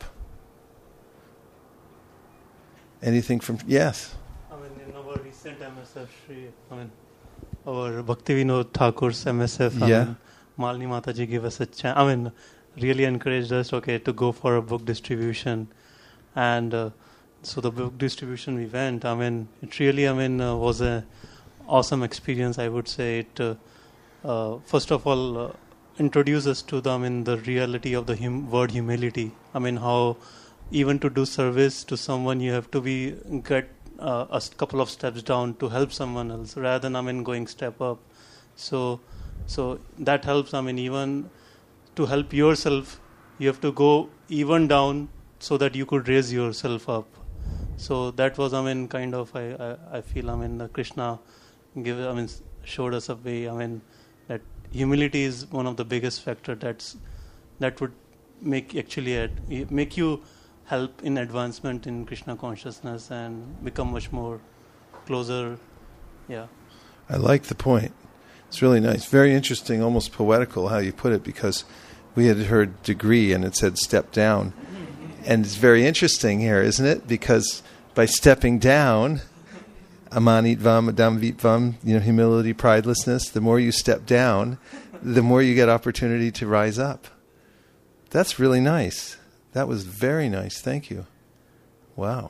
Anything from... Yes? I mean, in our recent M S F, Shri, I mean, our Bhakti Vinod Thakur's M S F, I Yeah. mean, Malini Mataji gave us a chance, I mean, really encouraged us, okay, to go for a book distribution. And uh, so the book distribution we went, I mean, it really, I mean, uh, was a awesome experience, I would say. It, uh, uh, first of all, uh, introduced us to the, I mean, the reality of the hum- word humility. I mean, how even to do service to someone, you have to be get uh, a couple of steps down to help someone else, rather than, I mean, going step up. So, so that helps. I mean, even to help yourself, you have to go even down so that you could raise yourself up. So that was, I mean, kind of, I, I, I feel, I mean, uh, Krishna give, I mean, showed us a way. I mean, that humility is one of the biggest factor that's that would make actually ad, make you help in advancement in Krishna consciousness and become much more closer. Yeah. I like the point. It's really nice. Very interesting, almost poetical how you put it, because we had heard degree and it said step down. And it's very interesting here, isn't it? Because by stepping down, amanitvam, adamvitvam, you know, humility, pridelessness, the more you step down, the more you get opportunity to rise up. That's really nice. That was very nice. Thank you. Wow.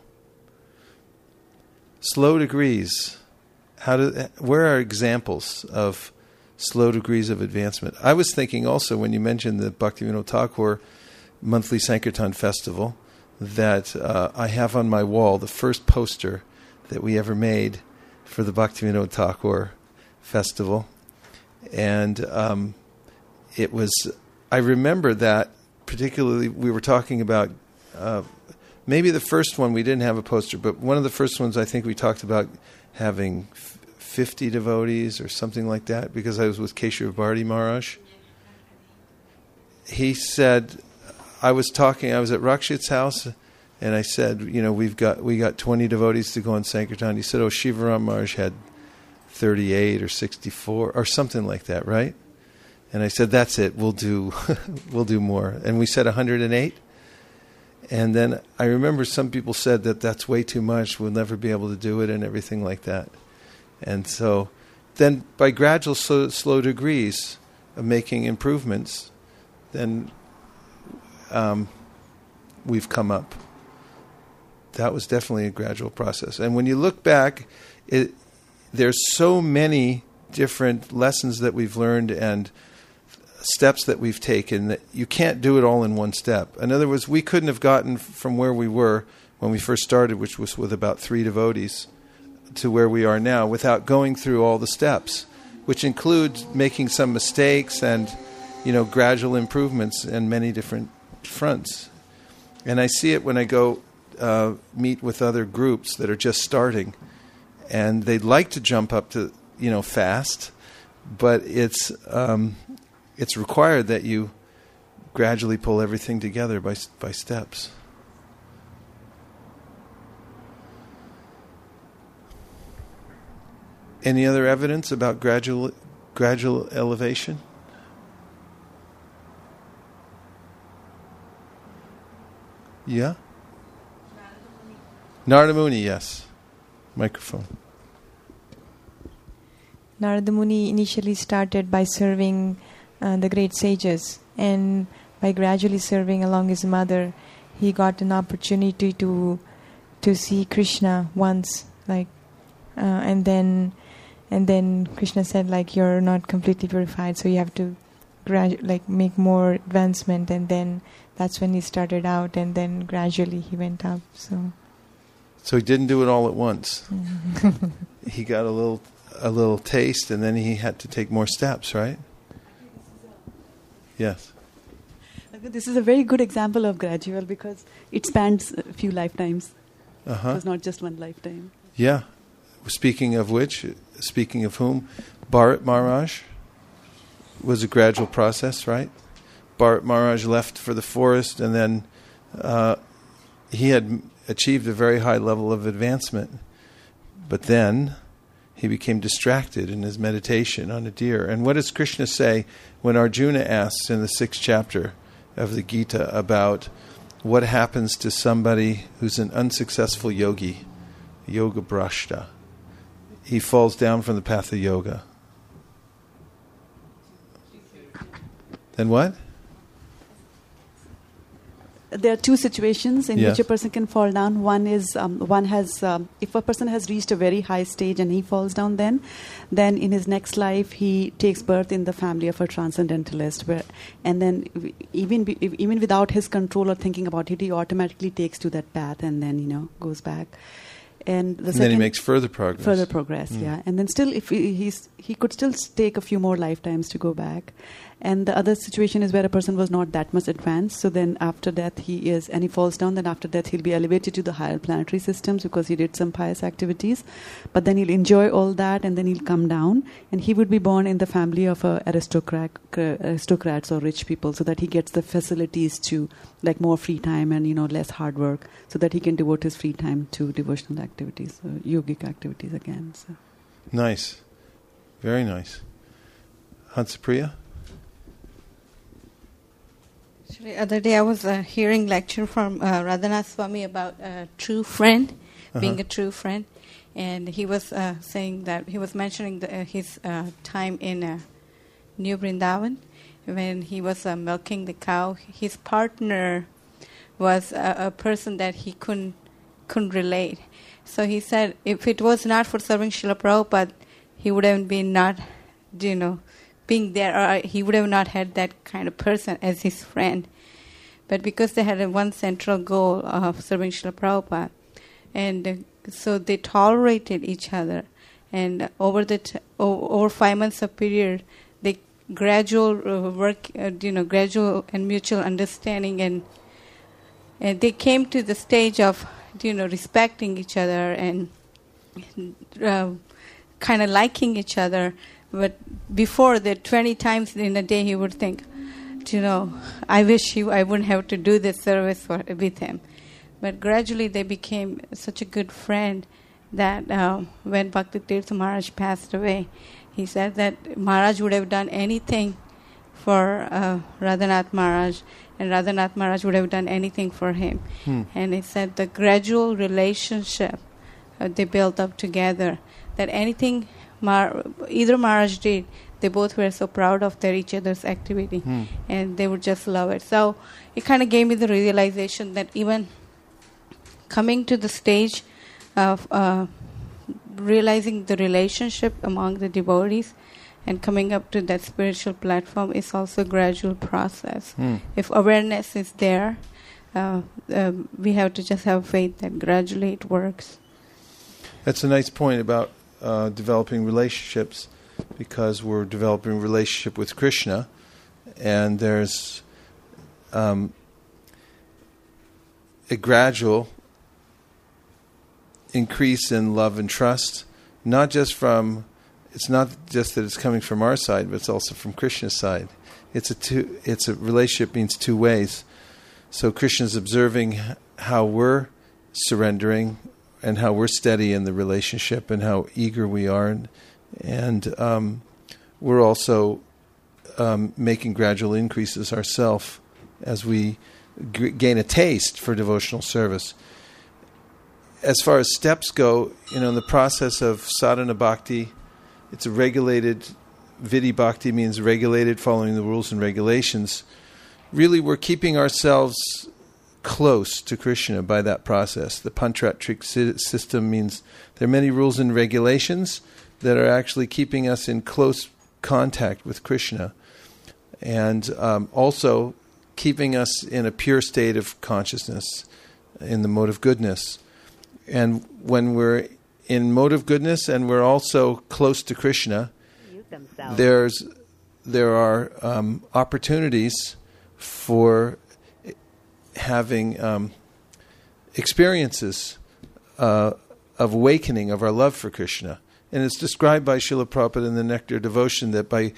Slow degrees. How do? Where are examples of slow degrees of advancement? I was thinking also when you mentioned the Bhaktivinoda Thakur monthly Sankirtan festival that uh, I have on my wall the first poster that we ever made for the Bhaktivinoda Thakur festival, and um, it was. I remember that particularly. We were talking about. Uh, Maybe the first one we didn't have a poster, but one of the first ones I think we talked about having f- fifty devotees or something like that, because I was with Keshav Bharati Maharaj. He said, I was talking, I was at Rakshit's house, and I said, you know, we've got we got twenty devotees to go on Sankirtan. He said, oh, Shivaram Maharaj had thirty-eight or sixty-four or something like that, right? And I said, that's it, we'll do we'll do more. And we said one hundred eight. And then I remember some people said that that's way too much, we'll never be able to do it and everything like that. And so then by gradual slow, slow degrees of making improvements, then um, we've come up. That was definitely a gradual process. And when you look back, it, there's so many different lessons that we've learned and steps that we've taken that you can't do it all in one step. In other words, we couldn't have gotten from where we were when we first started, which was with about three devotees, to where we are now without going through all the steps, which includes making some mistakes and, you know, gradual improvements in many different fronts. And I see it when I go uh, meet with other groups that are just starting, and they'd like to jump up to, you know, fast, but it's um, it's required that you gradually pull everything together by by steps. Any other evidence about gradual gradual elevation? Yeah? Narada Muni, yes. Microphone. Narada Muni initially started by serving uh, the great sages, and by gradually serving along his mother, he got an opportunity to to see Krishna once, like, uh, and then and then Krishna said, like, you're not completely purified, so you have to gradu- like make more advancement, and then that's when he started out, and then gradually he went up. So, so he didn't do it all at once. He got a little. a little taste, and then he had to take more steps, right? Yes. This is a very good example of gradual because it spans a few lifetimes. Uh-huh. It was not just one lifetime. Yeah. Speaking of which, speaking of whom, Bharat Maharaj was a gradual process, right? Bharat Maharaj left for the forest, and then uh, he had achieved a very high level of advancement. But then he became distracted in his meditation on a deer. And what does Krishna say when Arjuna asks in the sixth chapter of the Gita about what happens to somebody who's an unsuccessful yogi, yoga brashta? He falls down from the path of yoga. Then what? There are two situations in yes. which a person can fall down. One is um, one has um, if a person has reached a very high stage and he falls down, then then in his next life he takes birth in the family of a transcendentalist, where and then even be, even without his control or thinking about it, he automatically takes to that path and then you know goes back. And, the and second, then he makes further progress. Further progress, mm. yeah. And then still, if he, he's he could still take a few more lifetimes to go back. And the other situation is where a person was not that much advanced. So then after death he is, and he falls down, then after death he'll be elevated to the higher planetary systems because he did some pious activities. But then he'll enjoy all that and then he'll come down. And he would be born in the family of uh, aristocrat, uh, aristocrats or rich people, so that he gets the facilities to, like, more free time and, you know, less hard work, so that he can devote his free time to devotional activities, so yogic activities again. So. Nice. Very nice. Hansapriya? The other day I was uh, hearing lecture from uh, Radhanath Swami about a true friend, uh-huh. being a true friend. And he was uh, saying that, he was mentioning the, uh, his uh, time in uh, New Vrindavan when he was uh, milking the cow. His partner was a, a person that he couldn't, couldn't relate. So he said if it was not for serving Srila Prabhupada, he would have been not, you know, being there, or he would have not had that kind of person as his friend. But because they had a one central goal of serving Srila Prabhupada, and uh, so they tolerated each other. And over the t- over five months of period, they gradual uh, work, uh, you know, gradual and mutual understanding, and and they came to the stage of, you know, respecting each other and uh, kind of liking each other. But before that, twenty times in a day, he would think, you know, I wish he, I wouldn't have to do this service for, with him. But gradually, they became such a good friend that uh, when Bhakti Tirtha Maharaj passed away, he said that Maharaj would have done anything for uh, Radhanath Maharaj, and Radhanath Maharaj would have done anything for him. Hmm. And it said the gradual relationship uh, they built up together, that anything Mar- either Maharaj did, they both were so proud of their each other's activity, Hmm. and they would just love it. So it kind of gave me the realization that even coming to the stage of uh, realizing the relationship among the devotees and coming up to that spiritual platform is also a gradual process. Hmm. If awareness is there, uh, uh, we have to just have faith that gradually it works. That's a nice point about uh, developing relationships, because we're developing a relationship with Krishna, and there's um, a gradual increase in love and trust, not just from, it's not just that it's coming from our side, but it's also from Krishna's side. It's a two, it's a relationship means two ways. So Krishna's observing how we're surrendering and how we're steady in the relationship and how eager we are, and, and um, we're also um, making gradual increases ourselves as we g- gain a taste for devotional service. As far as steps go, you know, in the process of sadhana bhakti, it's a regulated, vidhi bhakti means regulated, following the rules and regulations. Really, we're keeping ourselves close to Krishna by that process. The Pantratric system means there are many rules and regulations that are actually keeping us in close contact with Krishna, and um, also keeping us in a pure state of consciousness, in the mode of goodness. And when we're in mode of goodness and we're also close to Krishna, there's there are um, opportunities for having um, experiences uh, of awakening of our love for Krishna. And it's described by Srila Prabhupada in the Nectar Devotion that by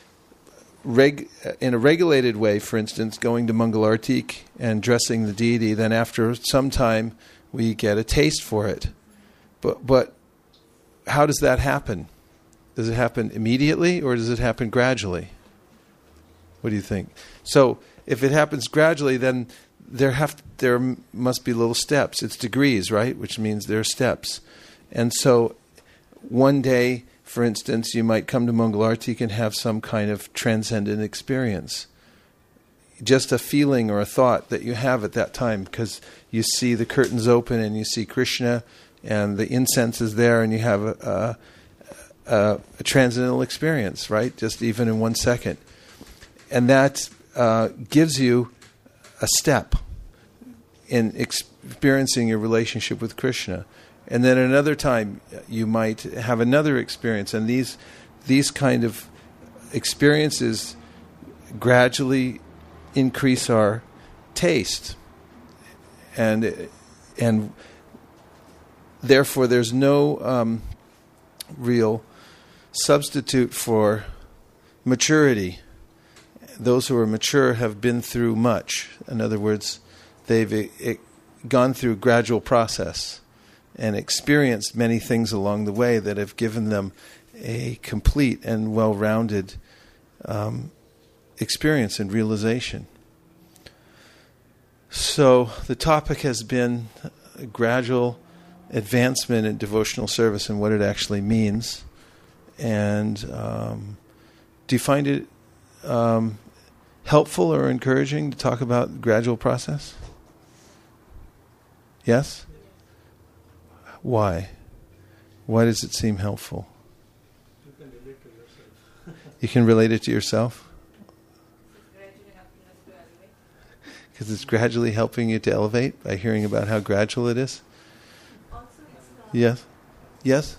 reg- in a regulated way, for instance, going to Mangalartik and dressing the deity, then after some time we get a taste for it. But but how does that happen? Does it happen immediately or does it happen gradually? What do you think? So if it happens gradually, then there have there must be little steps. It's degrees, right? Which means there are steps. And so one day, for instance, you might come to Mangalartik and have some kind of transcendent experience. Just a feeling or a thought that you have at that time, because you see the curtains open and you see Krishna and the incense is there, and you have a, a, a, a transcendental experience, right? Just even in one second. And that uh, gives you a step in experiencing your relationship with Krishna. And then another time you might have another experience, and these these kind of experiences gradually increase our taste, and and therefore there's no um, real substitute for maturity. Those who are mature have been through much. In other words, they've it, it gone through a gradual process and experienced many things along the way that have given them a complete and well-rounded um, experience and realization. So the topic has been a gradual advancement in devotional service and what it actually means. And um, do you find it um, helpful or encouraging to talk about gradual process? Yes? Why? Why does it seem helpful? You can relate to yourself. You can relate it to yourself? Because it's gradually helping you to elevate by hearing about how gradual it is? Yes? Yes?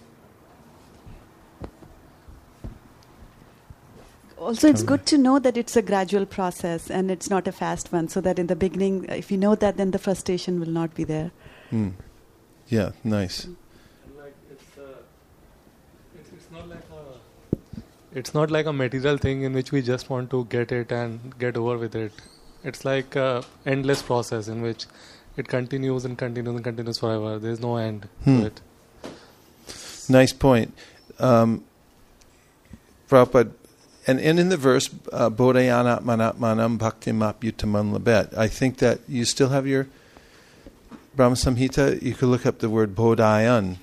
Also, it's good to know that it's a gradual process and it's not a fast one, so that in the beginning, if you know that, then the frustration will not be there. Hmm. Yeah, nice. And like it's, uh, it's it's not like a it's not like a material thing in which we just want to get it and get over with it. It's like a endless process in which it continues and continues and continues forever. There's no end hmm. to it. Nice point. Um, Prabhupada and, and in the verse, uh, Bodhayana manatmanam bhaktim apyutamam labet, I think that you still have your Brahma Samhita. You could look up the word bodhayan.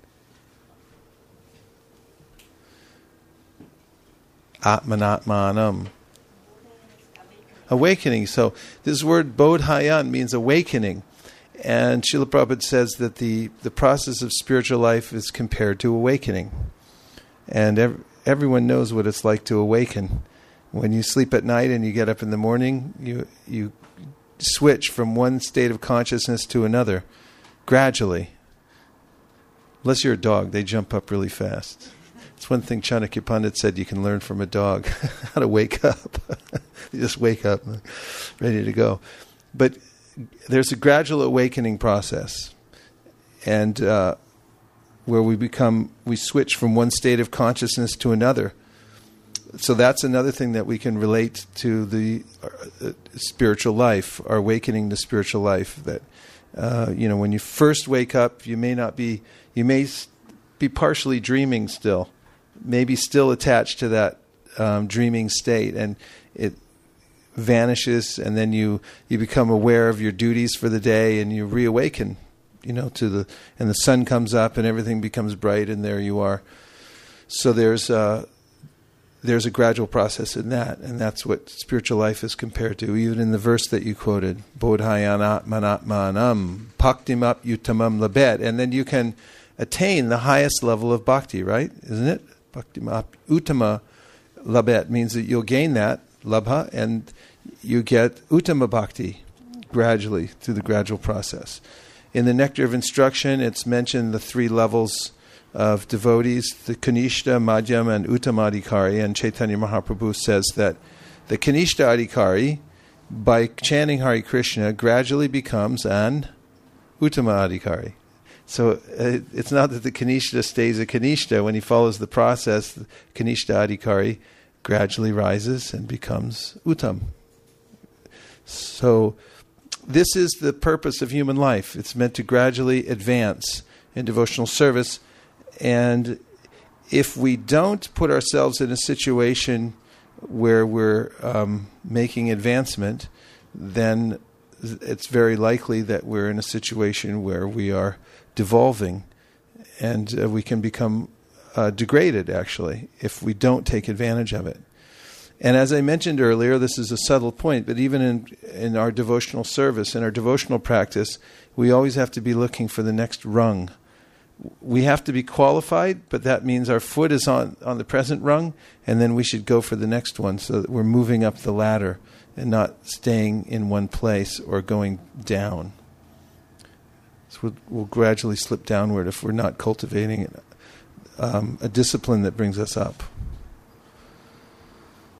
Atmanatmanam. Awakening. So this word bodhayan means awakening. And Srila Prabhupada says that the, the process of spiritual life is compared to awakening. And ev- everyone knows what it's like to awaken. When you sleep at night and you get up in the morning, you you switch from one state of consciousness to another, gradually. Unless you're a dog, they jump up really fast. It's one thing Chanakya Pandit said you can learn from a dog, how to wake up. You just wake up, ready to go. But there's a gradual awakening process, and uh, where we become, we switch from one state of consciousness to another. So that's another thing that we can relate to the uh, spiritual life, our awakening to spiritual life. That uh, you know, when you first wake up, you may not be, you may be partially dreaming still, maybe still attached to that um, dreaming state, and it vanishes, and then you, you become aware of your duties for the day, and you reawaken, you know, to the, and the sun comes up, and everything becomes bright, and there you are. So there's uh, there's a gradual process in that, and that's what spiritual life is compared to. Even in the verse that you quoted, Bodhayana manatmanam bhaktim apyutamam labet, and then you can attain the highest level of bhakti, right? Isn't it? Bhaktim apyutama labet means that you'll gain that labha, and you get uttama bhakti gradually through the gradual process. In the Nectar of Instruction, it's mentioned the three levels of devotees, the Kanishta, Madhyama, and Uttama Adhikari, and Chaitanya Mahaprabhu says that the Kanishta Adhikari, by chanting Hare Krishna, gradually becomes an Uttama Adhikari. So uh, it's not that the Kanishta stays a Kanishta. When he follows the process, the Kanishta Adhikari gradually rises and becomes Uttam. So this is the purpose of human life. It's meant to gradually advance in devotional service. And if we don't put ourselves in a situation where we're um, making advancement, then it's very likely that we're in a situation where we are devolving, and uh, we can become uh, degraded, actually, if we don't take advantage of it. And as I mentioned earlier, this is a subtle point, but even in in our devotional service, in our devotional practice, we always have to be looking for the next rung. We have to be qualified, but that means our foot is on, on the present rung, and then we should go for the next one so that we're moving up the ladder and not staying in one place or going down. So we'll, we'll gradually slip downward if we're not cultivating um, a discipline that brings us up.